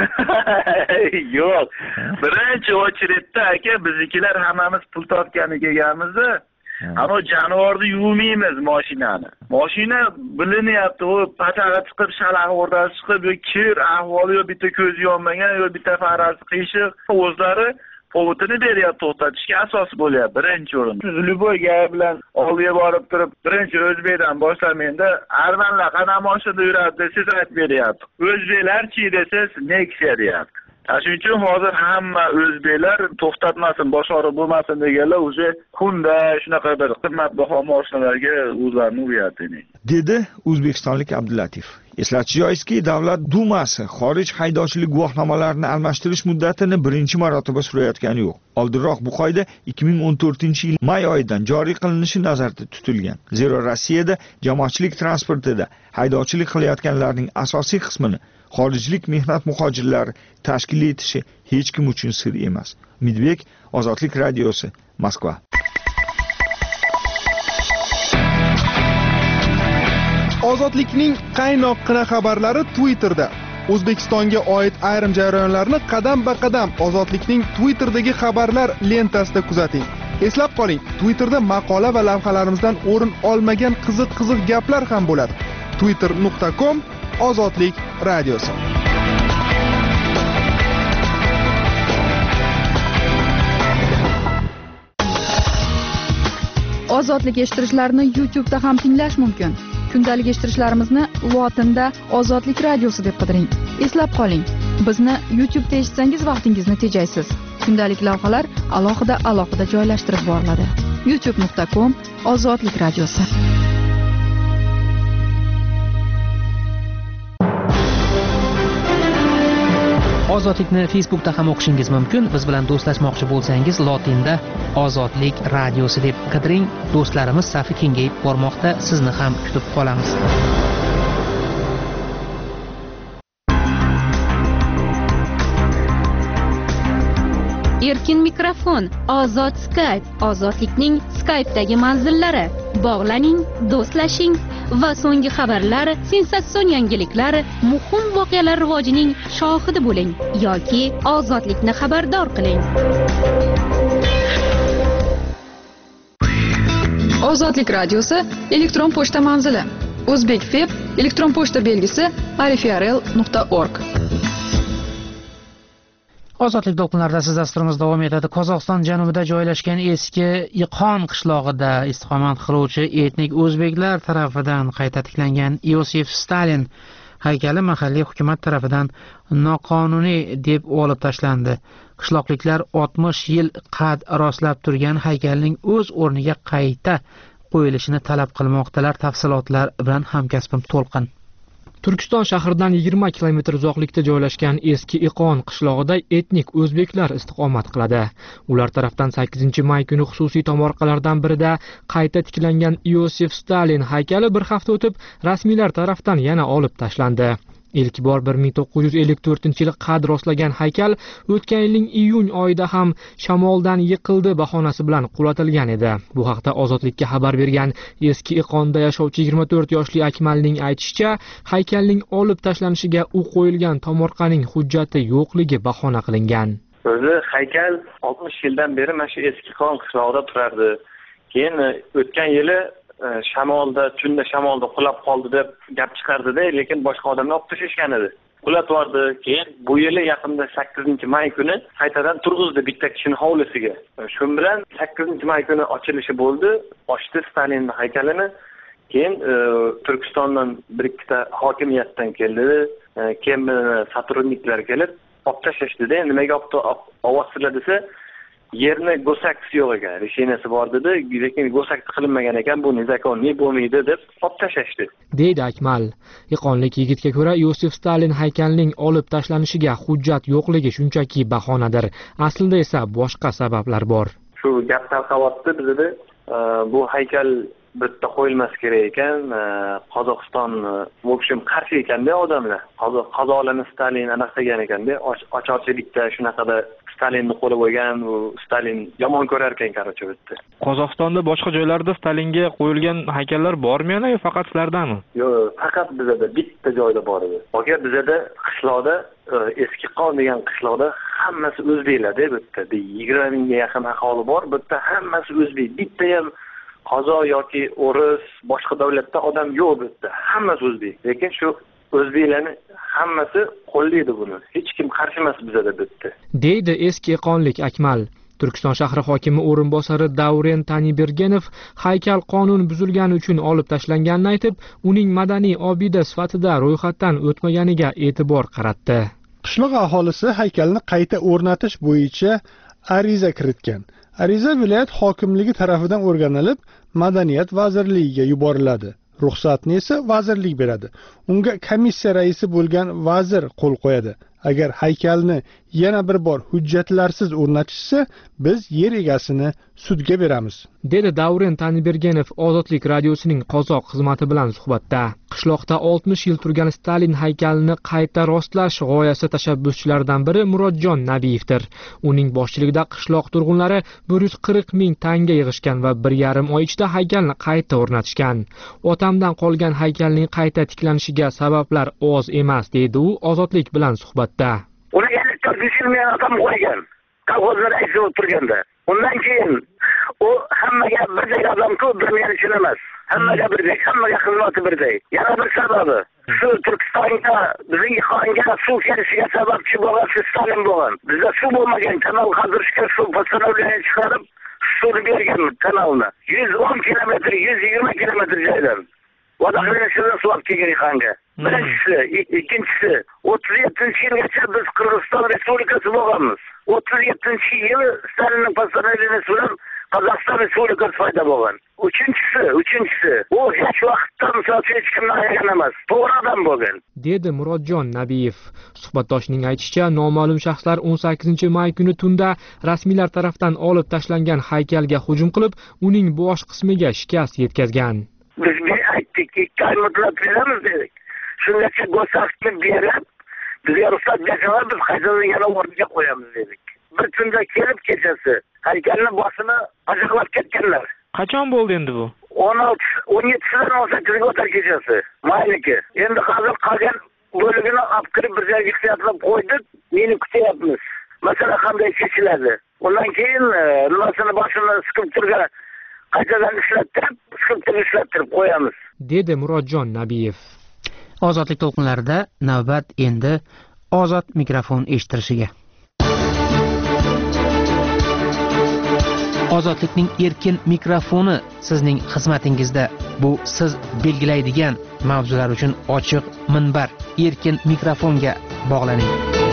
Yo'q. Birinchi очередda aka biznikilar hammamiz pul topgani kelganmiz-da. Ammo jonivorni yuvmaymiz mashinani. Mashina bilinyapti, u patag'a chiqib, shalag'i o'rtasi chiqib, yo kir ahvoli, yo bitta ko'zi yonmagan, yo bitta farasi qiyshiq, o'zlari povotini beryapti, to'xtatishga asos bo'lyapti birinchi o'rinda. Luboy gap bilan oldiga borib turib, birinchi o'zbekdan boshlamaydi. Armanlar qanaqa mashinada yuradi, siz aytib beryapti. O'zbeklarchi desiz, Nexia deyapti. Shuning uchun hozir hamma o'zbeklar to'xtatmasin, bosh og'riq bo'lmasin deganlar o'sha kunda shunaqa bir qimmatbaho mashinalarga o'zlarini uryapti. Dedi O'zbekistonlik Abdulatif. Eslatish joizki, Davlat Dumasi xorij haydovchilik guvohnomalarini almashtirish muddatini birinchi marotaba surayotgani yo'q. Oldinroq bu qoida ikki ming o'n to'rtinchi yil may oyidan joriy qilinishi nazarda tutilgan. Zero Rossiyada jamoatchilik transportida haydovchilik qilayotganlarning asosiy qismini xorijlik mehnat muhojirlari tashkil etishi hech kim uchun sir emas. Midbek, Ozodlik radiosi, Moskva. Ozodlikning qaynoqqina xabarlari Twitterda. O'zbekistonga oid ayrim jarayonlarni qadam-ba-qadam Ozodlikning Twitter'dagi xabarlar lentasida kuzating. Eslab qoling, Twitterda maqola va lavhalarimizdan o'rin olmagan qiziq-qiziq gaplar ham bo'ladi. twitter nuqta com Ozodlik radiosi. Ozodlik eshittirishlarni YouTube da ham tinglash mumkin. Kundalik eshittirishlarimizni lotinda Ozodlik radiosi deb qidiring. Eslab qoling, bizni YouTube da eshitsangiz vaqtingizni tejaysiz. Kundalik lavhalar alohida-alohida joylashtirib boriladi. youtube nuqta com Ozodlik radiosi. Ozodlikni Facebookda ham o'qishingiz mumkin. Biz bilan do'stlashmoqchi bo'lsangiz, lotinda Ozodlik radiosi deb qidiring. Do'stlarimiz safi kengayib bormoqda. Sizni ham kutib qolamiz. Erkin mikrofon, ozod Skype, Ozodlikning Skype'dagi manzillari. Bog'laning, do'stlashing va so'nggi xabarlar, sensatsion yangiliklar, muhim voqealar rivojining shohidi bo'ling yoki Ozodlikni xabardor qiling. Ozodlik radiosi elektron pochta manzili. O'zbekfeb elektron pochta belgisi arifiarel nuqta org. Ozodlik to'lqinlarida siz dasturimiz davom etadi. Qozog'iston janubida joylashgan eski Iqon qishlog'ida istiqomat qiluvchi etnik o'zbeklar tarafidan qayta tiklangan Iosif Stalin haykali mahalliy hukumat tarafidan noqonuniy deb olib tashlandi. Qishloqliklar oltmish yil qad rostlab turgan haykalning o'z o'rniga qayta qo'yilishini talab qilmoqdalar. Tafsilotlar bilan hamkasbim To'lqin. Turkiston shahridan yigirma kilometr uzoqlikda joylashgan eski Iqon qishlog'ida etnik o'zbeklar istiqomat qiladi. Ular tarafdan sakkizinchi may kuni xususiy tomorqalardan birida qayta tiklangan Iosif Stalin haykali bir hafta o'tib rasmiylar tarafdan yana olib tashlandi. Ilk bor bir ming to'qqiz yuz ellik to'rtinchi yil qad rostlagan haykal o'tgan yilning iyun oyida ham shamoldan yiqildi bahonasi bilan qulatilgan edi. Bu haqda Ozodlikka xabar bergan eski Iqonda yashovchi yigirma to'rt yoshli Akmalning aytishicha, haykalning olib tashlanishiga u qo'yilgan tomorqaning hujjati yo'qligi bahona qilingan. O'zi haykal oltmish yildan beri mana shu eski Iqon qishlog'ida turardi. Keyin o'tgan yili shamolda, tunda shamolda qulab qoldi deb gap chiqardi-da, lekin boshqa odamlar olib tashlashgan edi. Qulatvordi. Keyin bu yili yaqinda sakkizinchi may kuni qaytadan turg'izdi bitta kishining hovlisiga. Shu bilan sakkizinchi may kuni ochilishi bo'ldi. Ochdi Stalin haykalini. Keyin e, Turkistondan bir ikkita hokimiyatdan keldi, e, keyin sotrudniklar kelib olib tashlashdi-da. Nimaga olib desa, yerni go'saktisi yo'q ekan, rishinasi bor dedi, lekin go'sakti qilinmagan ekan, bu nezakonniy bo'lmaydi deb olib tashlashdi. Deydi Akmal. Iqonlik yigitga ko'ra Iosif Stalin haykalining olib tashlanishiga hujjat yo'qligi shunchaki bahonadir. Aslida esa boshqa sabablar bor. Shu gap tarqalyapti bizda, bu haykal bitta qo'yilmas kerak ekan. Qozog'iston v общем qarshi ekanda odamlar. Qozoqlarni Stalin anaqa qilgan ekanda, ocharchilikda shunaqada Stalinni qo'li bo'lgan, u Stalin yomon ko'rar ekan, qarochi bitta. Qozog'istonda boshqa joylarda Stalinga qo'yilgan haykallar bormi yana yo faqat sizlardami? Yo'q, faqat bizda bitta joyda bor edi. Oga bizda qishloqda, eski Qon degan qishloqda hammasi o'zbeklarda bu yerda. yigirma mingga yaqin aholi bor, bu yerda hammasi o'zbek. Bitta ham qozoq yoki o'ris, boshqa davlatdan odam yo'q bu yerda. Hammasi o'zbek. Lekin shu o'zbeklarni hammasi qo'llaydi buni. Hech kim qarshi emas bizda bitta. Deydi eski Iqonlik Akmal. Turkiston shahri hokimi o'rinbosari Davren Tanibergenov haykal qonun buzilgani uchun olib tashlanganini aytib, uning madaniy obida sifatida ro'yxatdan o'tmaganiga e'tibor qaratdi. Qishloq aholisi haykalni qayta o'rnatish bo'yicha ariza kiritgan. Ariza viloyat hokimligi tarafidan o'rganilib, madaniyat vazirligiga yuboriladi. Ruxsatni esa vazirlik beradi. Unga komissiya raisi bo'lgan vazir qo'l qo'yadi. Agar haykalni yana bir bor hujjatlarsiz o'rnatishsa, biz yer egasini sudga beramiz. Dedi Davren Tanibergenov Ozodlik radiosining qozoq xizmati bilan suhbatda. Qishloqda oltmish yil turgan Stalin haykalini qayta rostlash g'oyasi tashabbuschilaridan biri Murodjon Nabiyevdir. Uning boshchiligida qishloq turg'unlari bir yuz qirq ming tanga yig'ishgan va bir yarim oy ichida haykalni qayta o'rnatishgan. Otamdan qolgan haykalning qayta tiklanishiga sabablar oz emas, deydi u Ozodlik bilan suhbatda. Uni ellik to'rt yil men otam qo'ygan. Kolxozlar raisi bo'lib turganda. Undan keyin u hammaga birdek odam-ku, bir men uchun emas. Hammaga birdek, hammaga xizmati birdek. Yana bir sababi, shu Turkistonga bizning Iqonga suv kelishiga sababchi bo'lgan shu Stalin bo'lgan. Bizda suv bo'lmagan, kanal qazirishga suv postanovleni chiqarib, suvni bergan kanalni. yuz o'n kilometr, yuz yigirma kilometr joydan. Vodaqlarni suv olib kelgan Iqonga. Birinchisi, ikkinchisi, o'ttiz yettinchi yilgacha biz Qirg'iziston Respublikasi bo'lganmiz. o'ttiz yettinchi yil Stalinning postanovleniyasi bilan Qozog'iston Respublikasi paydo bo'lgan. Uchinchisi, uchinchisi, u hech vaqtda misol hech kimdan ayirgan emas, to'g'ri odam bo'lgan. Dedi Murodjon Nabiyev. Suhbatdoshining aytishicha, noma'lum shaxslar o'n sakkizinchi may kuni tunda rasmiylar tarafdan olib tashlangan haykalga hujum qilib, uning bosh qismiga shikast yetkazgan. Biz bir aytdik, ikki oy muddat beramiz dedik. Shungacha go'sakni berib, bizga ruxsat bersalar, biz qaytadan yana o'rniga qo'yamiz dedik. Bir tunda kelib kechasi haykalni boshini ajaqlab ketganlar. Qachon bo'ldi endi bu? o'n olti, o'n yettidan o'n sakkiziga o'tar kechasi. Mayniki. Endi hozir qolgan bo'lagini olib kirib bir joyga ixtiyotlab qo'ydik, meni kutyapmiz. Masala qanday chechiladi? Undan keyin nimasini boshini siqib turgan qaytadan ishlattirib, siqib ishlattirib qo'yamiz. Dedi Murodjon Nabiyev. Ozodlik to'lqinlarida navbat endi ozod mikrofon eshittirishiga. Ozodlikning erkin mikrofoni sizning xizmatingizda. Bu siz belgilaydigan mavzular uchun ochiq minbar. Erkin mikrofonga bog'laning.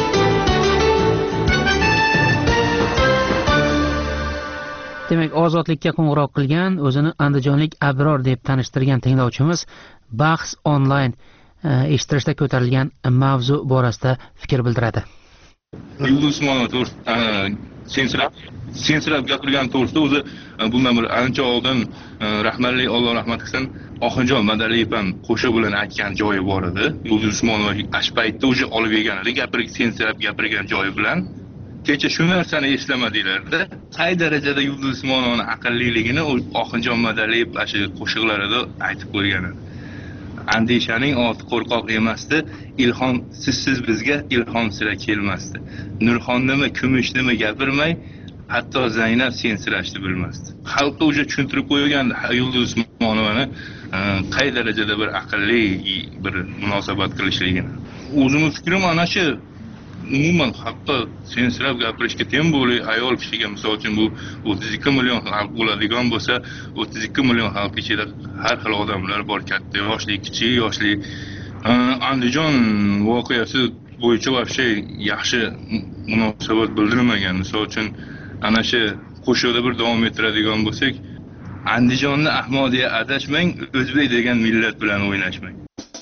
Demak, ozodlikka qo'ng'iroq qilgan, o'zini andijonlik Abror deb tanishtirgan tinglovchimiz bahs onlayn eshittirishda ko'tarilgan mavzu borasida fikr bildiradi. Yulduz Usmonova to'g'risida sensirab sensirab gapirgan to'g'risida o'zi bundan bir ancha oldin rahmatli Alloh rahmat qilsin Oxinjon Madaliyev ham qo'shiq bilan aytgan joyi bor edi. Yulduz Usmonova ash paytda o'sha olib yegan edi, gapirib sensirab gapirgan joyi bilan. Kecha shu narsani eslamadinglar-da. Qay darajada Yulduz Usmonovani aqlliligini Oxinjon Madaliyev shu qo'shiqlarida aytib qo'ygan edi. Andishaning oti qo'rqoq emasdi, ilhom sizsiz bizga ilhom sira kelmasdi. Nurxonnimi, kumushnimi gapirmay, hatto Zaynab sensirashni bilmasdi. Xalqqa o'sha tushuntirib qo'ygan Yulduz Usmonovani qay darajada bir aqlli bir munosabat qilishligini. O'zimning fikrim ana shu. Umuman hatto sensirab gapirishga teng bo'lay ayol kishiga misol uchun bu o'ttiz ikki million xalq bo'ladigan bo'lsa, o'ttiz ikki million xalq ichida har xil odamlar bor, katta yoshli, kichik yoshli. Andijon voqeasi bo'yicha вообще yaxshi munosabat bildirmagan. Misol uchun ana shu qo'shiqda bir davom ettiradigan bo'lsak, Andijonni Ahmodiya adashmang, o'zbek degan millat bilan o'ynashmang.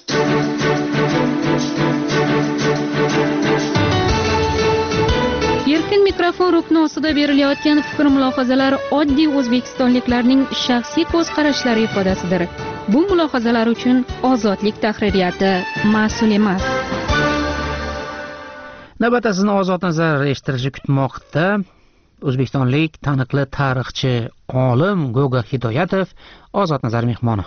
Erkin mikrofon rukni ostida berilayotgan fikr mulohazalar oddiy o'zbekistonliklarning shaxsiy ko'z qarashlari ifodasidir. Bu mulohazalar uchun ozodlik tahririyati mas'ul emas. Navbatda sizni Ozod nazar eshittirishi kutmoqda. O'zbekistonlik taniqli tarixchi, olim Goga Hidoyatov Ozod nazar mehmoni.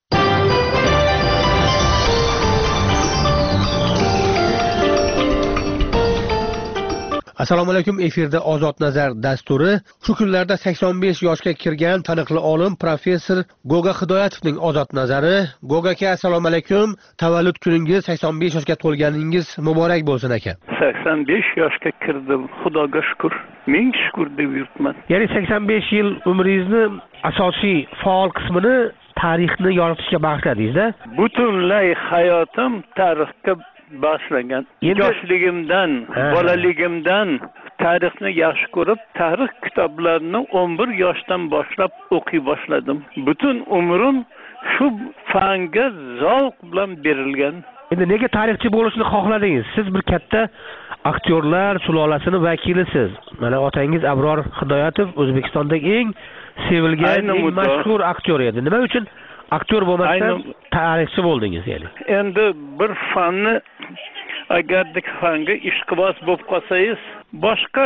Assalomu alaykum, efirda Ozod nazar dasturi. Shu kunlarda sakson besh yoshga kirgan taniqli olim professor Goga Hidoyatovning Ozod nazari. Goga aka, assalomu alaykum. Tavallud kuningiz, sakson besh yoshga to'lganingiz muborak bo'lsin aka. sakson besh yoshga kirdim, Xudoga shukr. Ming shukr deb yuribman. Ya'ni sakson besh yil umringizni asosiy faol qismini tarixni yoritishga bag'ishladingiz-da? Butunlay hayotim tarixga boshlagan. Yoshligimdan, bolaligimdan tarixni yaxshi ko'rib, tarix kitoblarini o'n bir yoshdan boshlab o'qiy boshladim. Butun umrim shu fanga zavq bilan berilgan. Endi nega tarixchi bo'lishni xohladingiz? Siz bir katta aktyorlar sulolasining vakilisiz. Mana otangiz Abror Hidoyatov O'zbekistondagi eng sevilgan, eng mashhur aktyor edi. Nima uchun aktyor bo'lmasdan tarixchi bo'ldingiz ya'ni? Endi bir fanni agardik fanga ishqiboz bo'lib qolsangiz, boshqa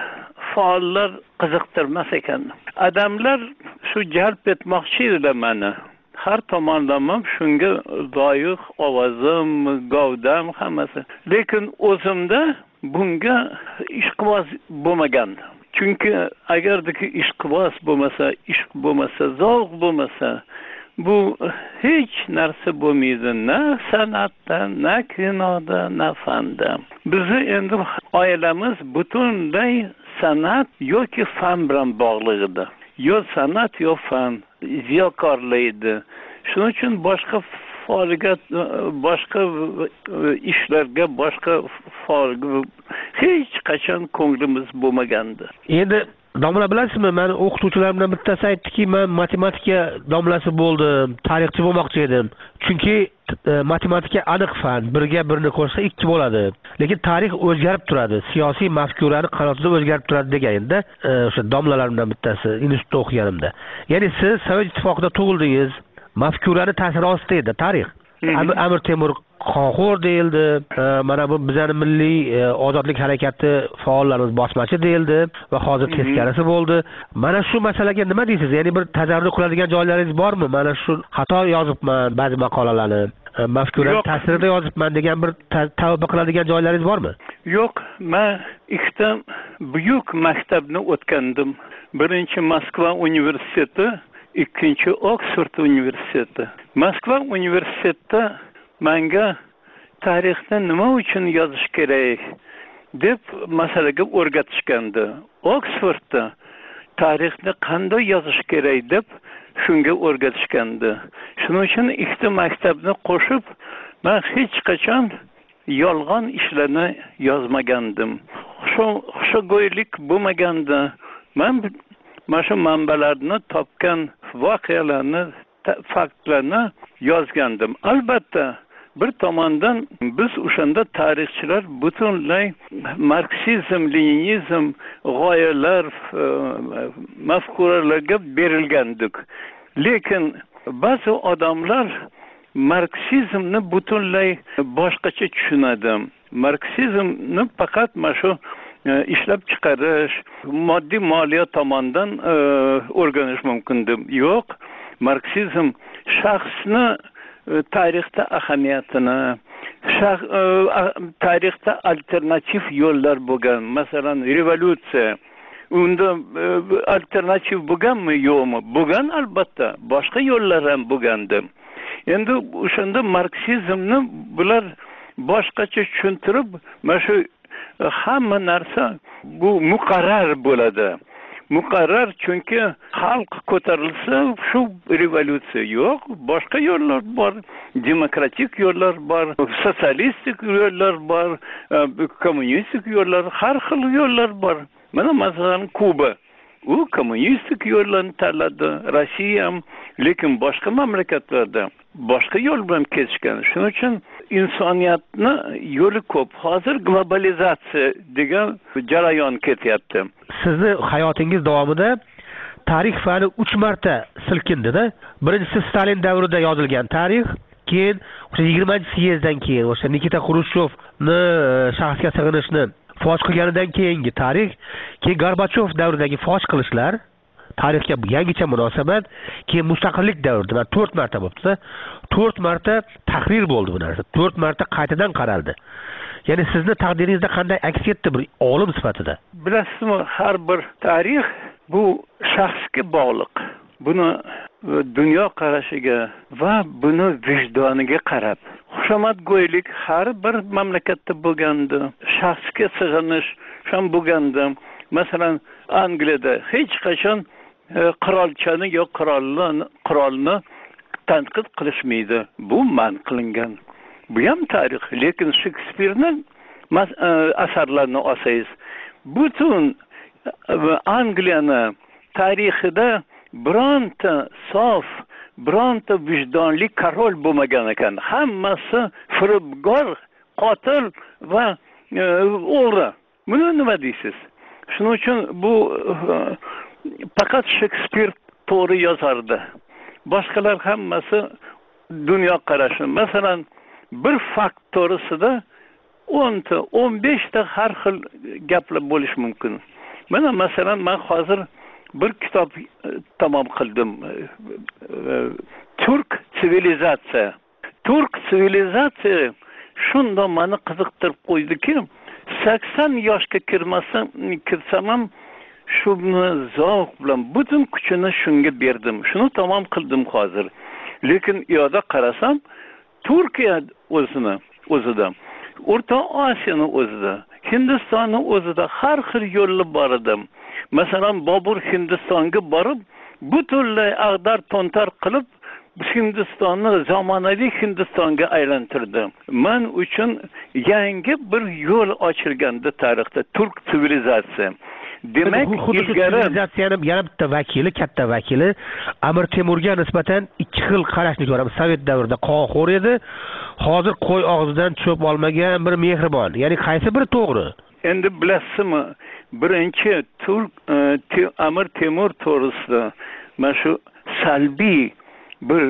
faollar qiziqtirmas ekan. Odamlar shu jalb etmoqchi edilar meni. Har tomonlama shunga loyiq ovozim, gavdam hammasi. Lekin o'zimda bunga ishqiboz bo'lmagan. Chunki agardiki ishqiboz bo'lmasa, ishq bo'lmasa, zavq bo'lmasa, bu hech narsa bo'lmaydi, na san'atda, na kinoda, na fanda. Bizni endi oilamiz butunlay san'at yoki fan bilan bog'liq edi. Yo san'at, yo fan, ziyokorlaydi. Shuning uchun boshqa faoliyat, boshqa ishlarga, boshqa faoliyatga hech qachon ko'nglimiz bo'lmagandi. Endi domla bilasizmi, meni o'qituvchilarimdan bittasi aytdiki, men matematika domlasi bo'ldim, tarixchi bo'lmoqchi edim. Chunki matematika aniq fan, birga birni qo'shsa ikki bo'ladi. Lekin tarix o'zgarib turadi, siyosiy mafkurani qanotida o'zgarib turadi deganida, o'sha domlalarimdan bittasi institutda o'qiganimda. Ya'ni siz Sovet ittifoqida tug'ildingiz, mafkurani ta'siri ostida edi tarix. Amir Temur Qonxo'r deyildi. Mana bu bizning milliy ozodlik harakati faollarimiz bosmachi deyildi va hozir teskarisi bo'ldi. Mana shu masalaga nima deysiz? Ya'ni bir tajarrud qiladigan joylaringiz bormi? Mana shu xato yozibman ba'zi maqolalarni, mafkurani ta'sirida yozibman degan bir tavba qiladigan joylaringiz bormi? Yo'q, men ikkita buyuk maktabni o'tgandim. Birinchi Moskva universiteti, ikkinchi Oksford universiteti. Moskva universitetida menga tarixni nima uchun yozish kerak deb masalaga o'rgatishgandi. Oksfordda tarixni qanday yozish kerak deb shunga o'rgatishgandi. Shuning uchun ikkita maktabni qo'shib, men hech qachon yolg'on ishlarni yozmagandim. Xushgo'ylik bo'lmaganda men mana shu manbalarni topgan voqealarni, faktlarni yozgandim. Albatta bir tomondan biz o'shanda tarixchilar butunlay marksizm leninizm g'oyalar mafkuralarga berilgandik, lekin ba'zi odamlar marksizmni butunlay boshqacha tushunadi. Marksizmni faqat mana shu ishlab chiqarish, moddiy moliya tomonidan o'rganish mumkin deb. Yo'q, marksizm shaxsni tarixda ahamiyatini, tarixda alternativ yo'llar bo'lgan, masalan, revolyutsiya, unda alternativ bo'lganmi, yo'qmi? Bo'lgan, albatta, boshqa yo'llar ham bo'lgandi. Endi o'shanda marksizmni bular boshqacha tushuntirib, mana shu hamma narsa bu muqarrar bo'ladi. Muqarrar, chunki xalq ko'tarilsa shu revolyutsiya. Yo'q, boshqa yo'llar bor, demokratik yo'llar bor, sotsialistik yo'llar bor, kommunistik yo'llar, har xil yo'llar bor. Mana masalan Kuba, u kommunistik yo'llarni tanladi, Rossiya ham, lekin boshqa mamlakatlarda boshqa yo'l bilan ketishgan. Shuning uchun insoniyatni yo'li ko'p. Hozir globalizatsiya degan jarayon ketyapti. Sizni hayotingiz davomida tarix fani uch marta silkindi-da. Birinchisi Stalin davrida yozilgan tarix, keyin o'sha yigirmanchi syezddan keyin o'sha Nikita Xrushchevni shaxsga sig'inishni fosh qilganidan keyingi tarix, keyin Gorbachov davridagi fosh qilishlar, tarixga yangicha munosabat, keyin mustaqillik davrida mana to'rt marta bo'libdi. to'rt marta tahrir bo'ldi bu narsa. to'rt marta qaytadan qaraldi. Ya'ni sizni taqdiringizda qanday aks etdi bir olim sifatida? Bilasizmi, har bir tarix bu shaxsga bog'liq. Buni dunyo qarashiga va buni vijdoniga qarab. Xushomadgo'ylik har bir mamlakatda bo'lgandi, shaxsga sig'inish ham bo'lgandi. Masalan, Angliyada hech qachon qirolchani yo qirolni qirolni tanqid qilishmaydi. Bu man qilingan. Bu ham tarix. Lekin Shekspirning asarlarini olsangiz, butun Angliyani tarixida bironta sof, bironta vijdonli qarol bo'lmagan ekan. Hammasi firibgar, qotil va o'g'ri. Buni nima deysiz? Shuning uchun bu faqat Shekspir to'g'ri yozardi. Boshqalar hammasi dunyo qarashi. Masalan, bir fakt to'g'risida o'nta, o'n beshta har xil gaplar bo'lish mumkin. Mana masalan, men hozir bir kitob tamom qildim. Turk sivilizatsiya. Turk sivilizatsiya shunda meni qiziqtirib qo'ydiki, sakson yoshga kirmasam, kirsam ham shuni zavq bilan butun kuchini shunga berdim. Shuni tamom qildim hozir. Lekin yo'da qarasam, Turkiya o'zini, o'zida, O'rta Osiyoni o'zida, Hindistonni o'zida har xil yo'llar bor edi. Masalan, Bobur Hindistonga borib, butunlay ag'dar to'ntar qilib, Hindistonni zamonaviy Hindistonga aylantirdi. Men uchun yangi bir yo'l ochilgandi tarixda, Turk sivilizatsiya. Demak, sivilizatsiyani yana bitta vakili, katta vakili Amir Temurga nisbatan ikki xil qarashni ko'ramiz. Sovet davrida qo'xo'r edi, hozir qo'y og'zidan cho'p olmagan bir mehribon. Ya'ni qaysi biri to'g'ri? Endi bilasizmi, birinchi Turk Amir Temur to'g'risida mana shu salbiy bir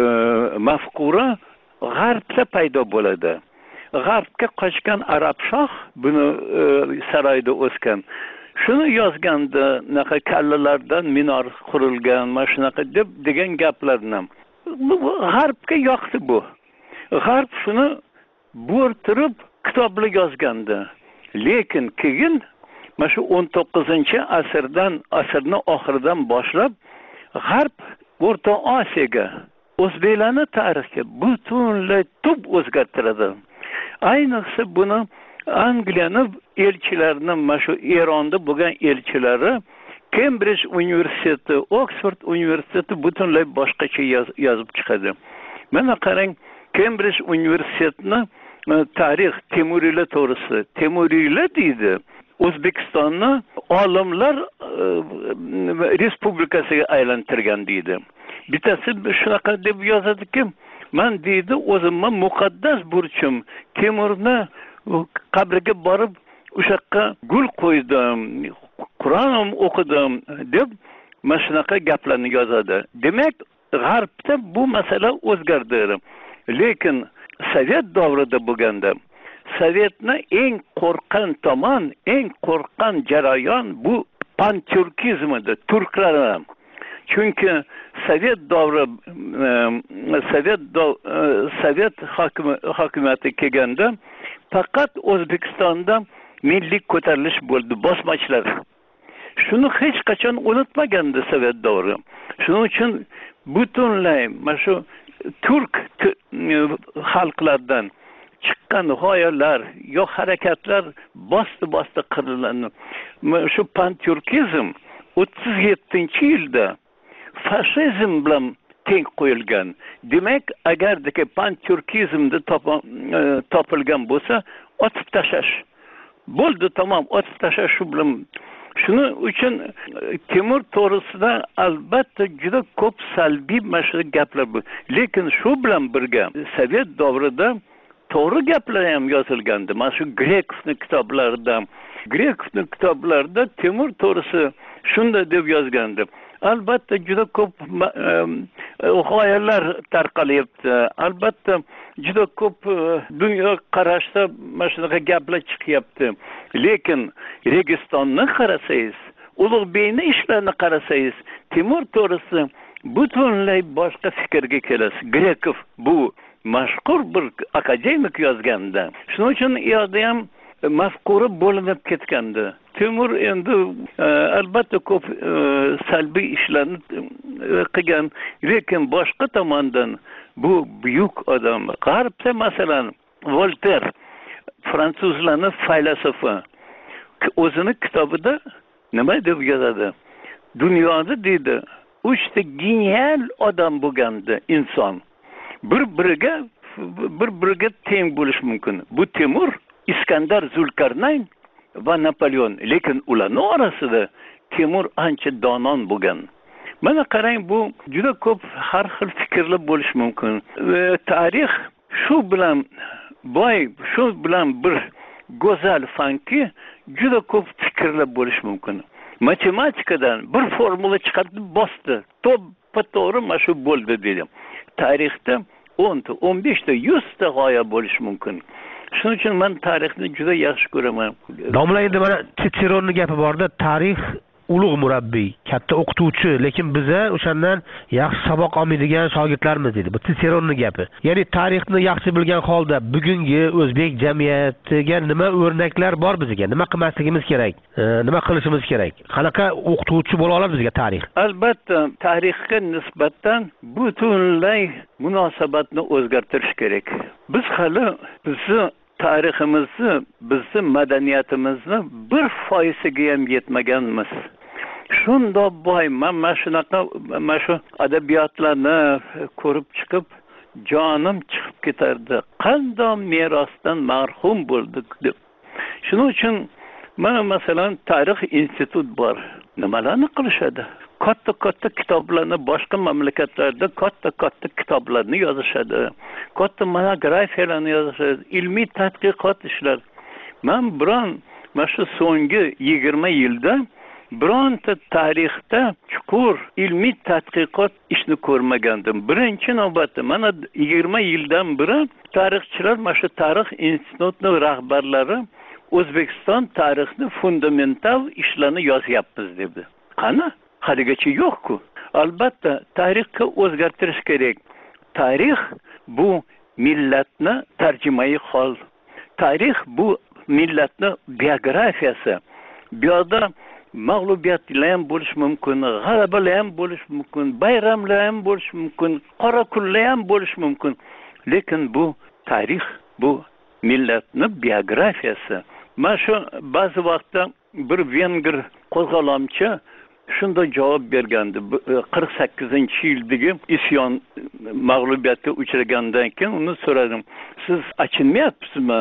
mafkura g'arbda paydo bo'ladi. G'arbga qochgan arab shoh buni saroyda o'sgan. Shuni yozganda, naqa kallalardan minor qurilgan, mana shunaqa deb degan gaplarni. Bu g'arbga yoqdi bu. G'arb shuni bo'rtirib kitoblar yozgandi. Lekin keyin mana shu o'n to'qqizinchi asrdan, asrning oxiridan boshlab g'arb O'rta Osiyoga, o'zbeklarning tarixiga butunlay tub o'zgartiradi. Ayniqsa buni Angliyaning elchilarining, mana shu Eronda bo'lgan elchilari, Cambridge universiteti, Oxford universiteti butunlay boshqacha yozib chiqadi. Mana qarang, Cambridge universitetining tarix Temuriylar to'g'risida. Temuriylar deydi, O'zbekistonni olimlar respublikasiga aylantirgan deydi. Bittasi shunaqa deb yozadiki, man deydi o'zimga muqaddas burchim Temurni qabriga borib o'sha yoqqa gul qo'ydim, Qur'on o'qidim deb mana shunaqa gaplarni yozadi. Demak, g'arbda bu masala o'zgardi. Lekin Sovet davrida bo'lganda Sovetni eng qo'rqqan tomon, eng qo'rqqan jarayon bu panturkizm edi, turklar. Chunki Sovet davri Sovet Sovet hokimiyati kelganda faqat O'zbekistonda milliy ko'tarilish bo'ldi, bosmachilar. Shuni hech qachon unutmagandi Sovet davri. Shuning uchun butunlay mana shu turk xalqlardan chiqqan g'oyalar, yo harakatlar bosdi-bosdi qiriladi. Shu panturkizm o'ttiz yettinchi yilda fashizm bilan teng qo'yilgan. Demak, agardagi panturkizmda topilgan bo'lsa, otib tashlash. Bo'ldi, tamom, otib tashlash shu bilan. Shuning uchun Temur to'g'risida albatta juda ko'p salbiy mashhur gaplar bor. Lekin shu bilan birga Sovet davrida to'g'ri gaplar ham yozilgandi. Mana shu Grekovning kitoblarida, Grekovning kitoblarida Temur to'g'risi shunday deb yozgandi. Albatta juda ko'p g'oyalar tarqalyapti. Albatta juda ko'p dunyo qarashda mana shunaqa gaplar chiqyapti. Lekin Registonni qarasangiz, Ulug'beyning ishlarini qarasangiz, Temur to'g'risi butunlay boshqa fikrga kelasiz. Grekov bu mashhur bir akademik yozganda. Shuning uchun u yerda ham mafkura bo'linib ketgandi. Temur endi albatta ko'p salbiy ishlarni qilgan, lekin boshqa tomondan bu buyuk odam. G'arbda masalan Voltaire, fransuzlarning filosofi, o'zini kitobida nima deb yozadi? Dunyoda deydi, uchta genial odam bo'lganda inson bir-biriga bir-biriga teng bo'lish mumkin. Bu Temur, Iskandar Zulkarnayn va Napoleon. Lekin ularning orasida Temur ancha donon bo'lgan. Mana qarang, bu juda ko'p har xil fikrlar bo'lish mumkin. Tarix shu bilan boy, shu bilan bir go'zal fanki juda ko'p fikrlar bo'lish mumkin. Matematikadan bir formula chiqarib bosdi. To'g'ri mana shu bo'ldi dedi. Tarixda o'nta, o'n beshta, yuzta g'oya bo'lish mumkin. Shuning uchun men tarixni juda yaxshi ko'raman. Domla, endi mana Titseronning gapi borda, tarix ulug' murabbiy, katta o'qituvchi, lekin biza o'shandan yaxshi saboq olmaydigan shogirdlarmiz dedi. Bu Titseronning gapi. Ya'ni tarixni yaxshi bilgan holda bugungi o'zbek jamiyatiga nima o'rnaklar bor bizga? Nima qilmasligimiz kerak? Nima qilishimiz kerak? Qanaqa o'qituvchi bo'la oladi bizga tarix? Albatta, tarixga nisbatan butunlay munosabatni o'zgartirish kerak. Biz hali bizni tariximizni, bizni madaniyatimizni bir foiziga ham yetmaganmiz. Shundoq boy, men mana shunaqa mana shu adabiyotlarni ko'rib chiqib, jonim chiqib ketardi. Qanday merosdan mahrum bo'ldik deb. Shuning uchun mana masalan tarix institut bor. Nimalarni qilishadi? Katta-katta kitoblarni boshqa mamlakatlarda katta-katta kitoblarni yozishadi. Katta monografiyalarni yozishadi. Ilmiy tadqiqot ishlar. Men biron mana shu so'nggi yigirma yilda bironta tarixda chuqur ilmiy tadqiqot ishni ko'rmagandim. Birinchi navbatda mana yigirma yildan beri tarixchilar mana shu tarix institutining rahbarlari O'zbekiston tarixini fundamental ishlarni yozyapmiz dedi. Qani? Haligacha yo'q-ku. Albatta, tarixga o'zgartirish kerak. Tarix bu millatni tarjimai hol. Tarix bu millatni biografiyasi. Bu yerda mag'lubiyatlar ham bo'lishi mumkin, g'alabalar ham bo'lishi mumkin, bayramlar ham bo'lishi mumkin, qora kunlar ham bo'lishi mumkin. Lekin bu tarix, bu millatni biografiyasi. Mana shu ba'zi vaqtda bir vengr qo'zg'olonchi shunday javob bergandi. qirq sakkizinchi yildagi isyon mag'lubiyatga uchragandan keyin uni so'radim. Siz achinmayapsizmi?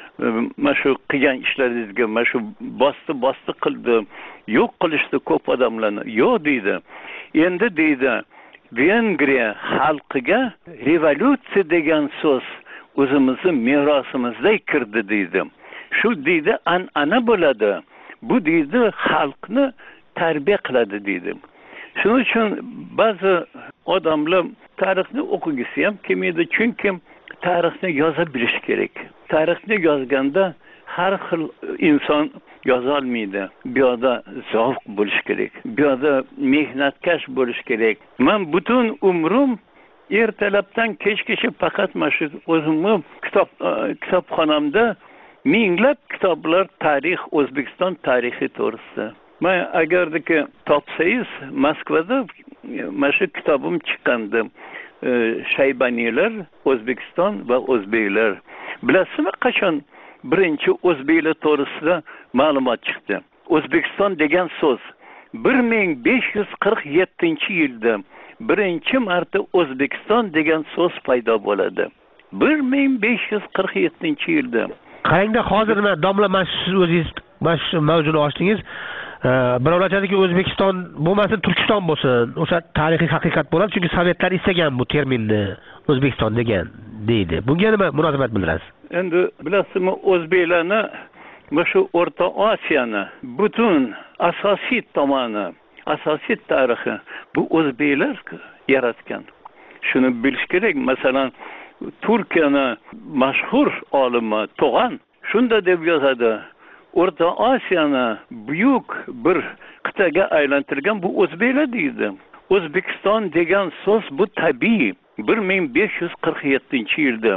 Mana shu qilgan ishlaringizga, mana shu bosdi bosdi qildi, yo'q qilishdi ko'p odamlarni. Yo'q deydi. Endi deydi, Vengriya xalqiga revolyutsiya degan so'z o'zimizni merosimizda kirdi deydi. Shu deydi an'ana bo'ladi. Bu deydi xalqni tarbiya qiladi deydi. Shuning uchun ba'zi odamlar tarixni o'qigisi ham kelmaydi, chunki tarixni yoza bilish kerak. Tarixni yozganda har xil inson yoza olmaydi. Bu yerda zavq bo'lish kerak. Bu yerda mehnatkash bo'lish kerak. Men butun umrim ertalabdan kechgacha faqat mana shu o'zimni kitob kitobxonamda minglab kitoblar tarix, O'zbekiston tarixi to'g'risida. Men agardiki topsangiz Moskvada mana shu kitobim chiqqandi. Shaybaniylar, O'zbekiston va o'zbeklar. Bilasizmi qachon birinchi o'zbeklar to'g'risida ma'lumot chiqdi? O'zbekiston degan so'z bir ming besh yuz qirq yettinchi yilda birinchi marta O'zbekiston degan so'z paydo bo'ladi. bir ming besh yuz qirq yettinchi yilda. Qarangda hozir nima domla siz o'zingiz mana shu mavzuni ochdingiz. Birovlar aytadiki O'zbekiston bo'lmasin, Turkiston bo'lsin. O'sha tarixiy haqiqat bo'ladi, chunki sovetlar istagan bu terminni O'zbekiston degan deydi. Bunga nima munosabat bildirasiz? Endi bilasizmi, o'zbeklarni mana shu O'rta Osiyoni butun asosiy tomoni, asosiy tarixi bu o'zbeklar yaratgan. Shuni bilish kerak. Masalan, Turkiyani mashhur olimi To'g'an shunda deb yozadi. O'rta Osiyoni buyuk bir qit'aga aylantirgan bu o'zbeklar deydi. O'zbekiston degan so'z bu tabiiy. bir ming besh yuz qirq yettinchi yilda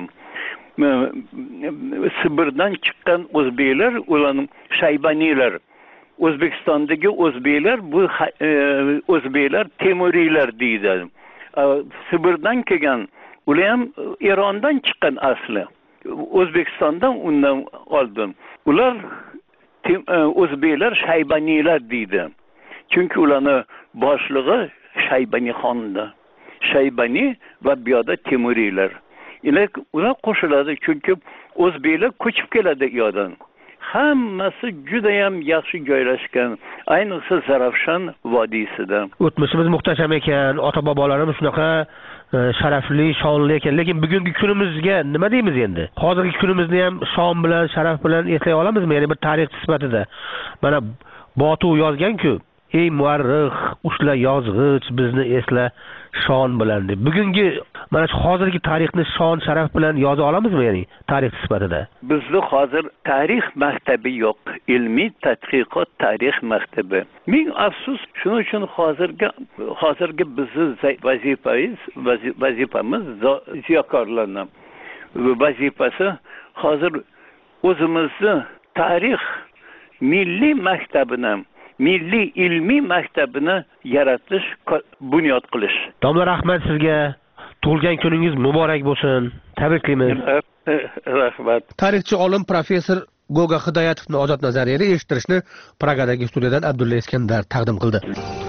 Sibirdan chiqqan o'zbeklar, ularning Shaybaniylar. O'zbekistondagi o'zbeklar bu o'zbeklar Temuriylar deydi. Sibirdan kelgan, ular ham Erondan chiqqan asli. O'zbekistondan undan oldin. Ular o'zbeklar Shaybaniylar deydi. Chunki ularning boshlig'i Shaybani xonda. Shaybani va bu yerda Temuriylar. Ular qo'shiladi, chunki o'zbeklar ko'chib keladi u yerdan. Hammasi juda ham yaxshi joylashgan, ayniqsa Zarafshon vodiysida. O'tmishimiz muhtasham ekan, ota-bobolarimiz shunaqa sharafli, shonli ekan, lekin bugungi kunimizga nima deymiz endi? Hozirgi kunimizni ham shon bilan, sharaf bilan eslay olamizmi? Ya'ni bir tarixchi sifatida. Mana Botu yozgan-ku, ey muarrix, ushla yozg'ich, bizni esla shon bilan deb. Bugungi mana shu hozirgi tarixni shon, sharaf bilan yoza olamizmi, ya'ni tarixchi sifatida? Bizda hozir tarix maktabi yo'q, ilmiy tadqiqot tarix maktabi. Ming afsus, shuning uchun hozirgi hozirgi bizning vazifamiz, vazifamiz ziyokorlarning vazifasi hozir o'zimizni tarix milliy maktabini, milliy ilmiy maktabini yaratish, bunyod qilish. Domla, rahmat sizga. Tug'ilgan kuningiz muborak bo'lsin. Tabriklaymiz. Rahmat. Tarixchi olim professor Goga Hidoyatovning ozod nazariyani eshittirishni Pragadagi studiyadan Abdulla Iskandar taqdim qildi.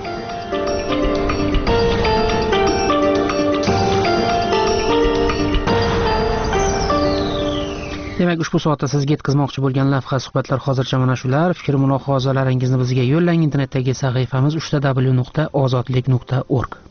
Demak, ushbu soatda sizga yetkazmoqchi bo'lgan lavha suhbatlar hozircha mana shular. Fikr mulohazalaringizni bizga yo'llang. Internetdagi sahifamiz uch w nuqta ozodlik nuqta org.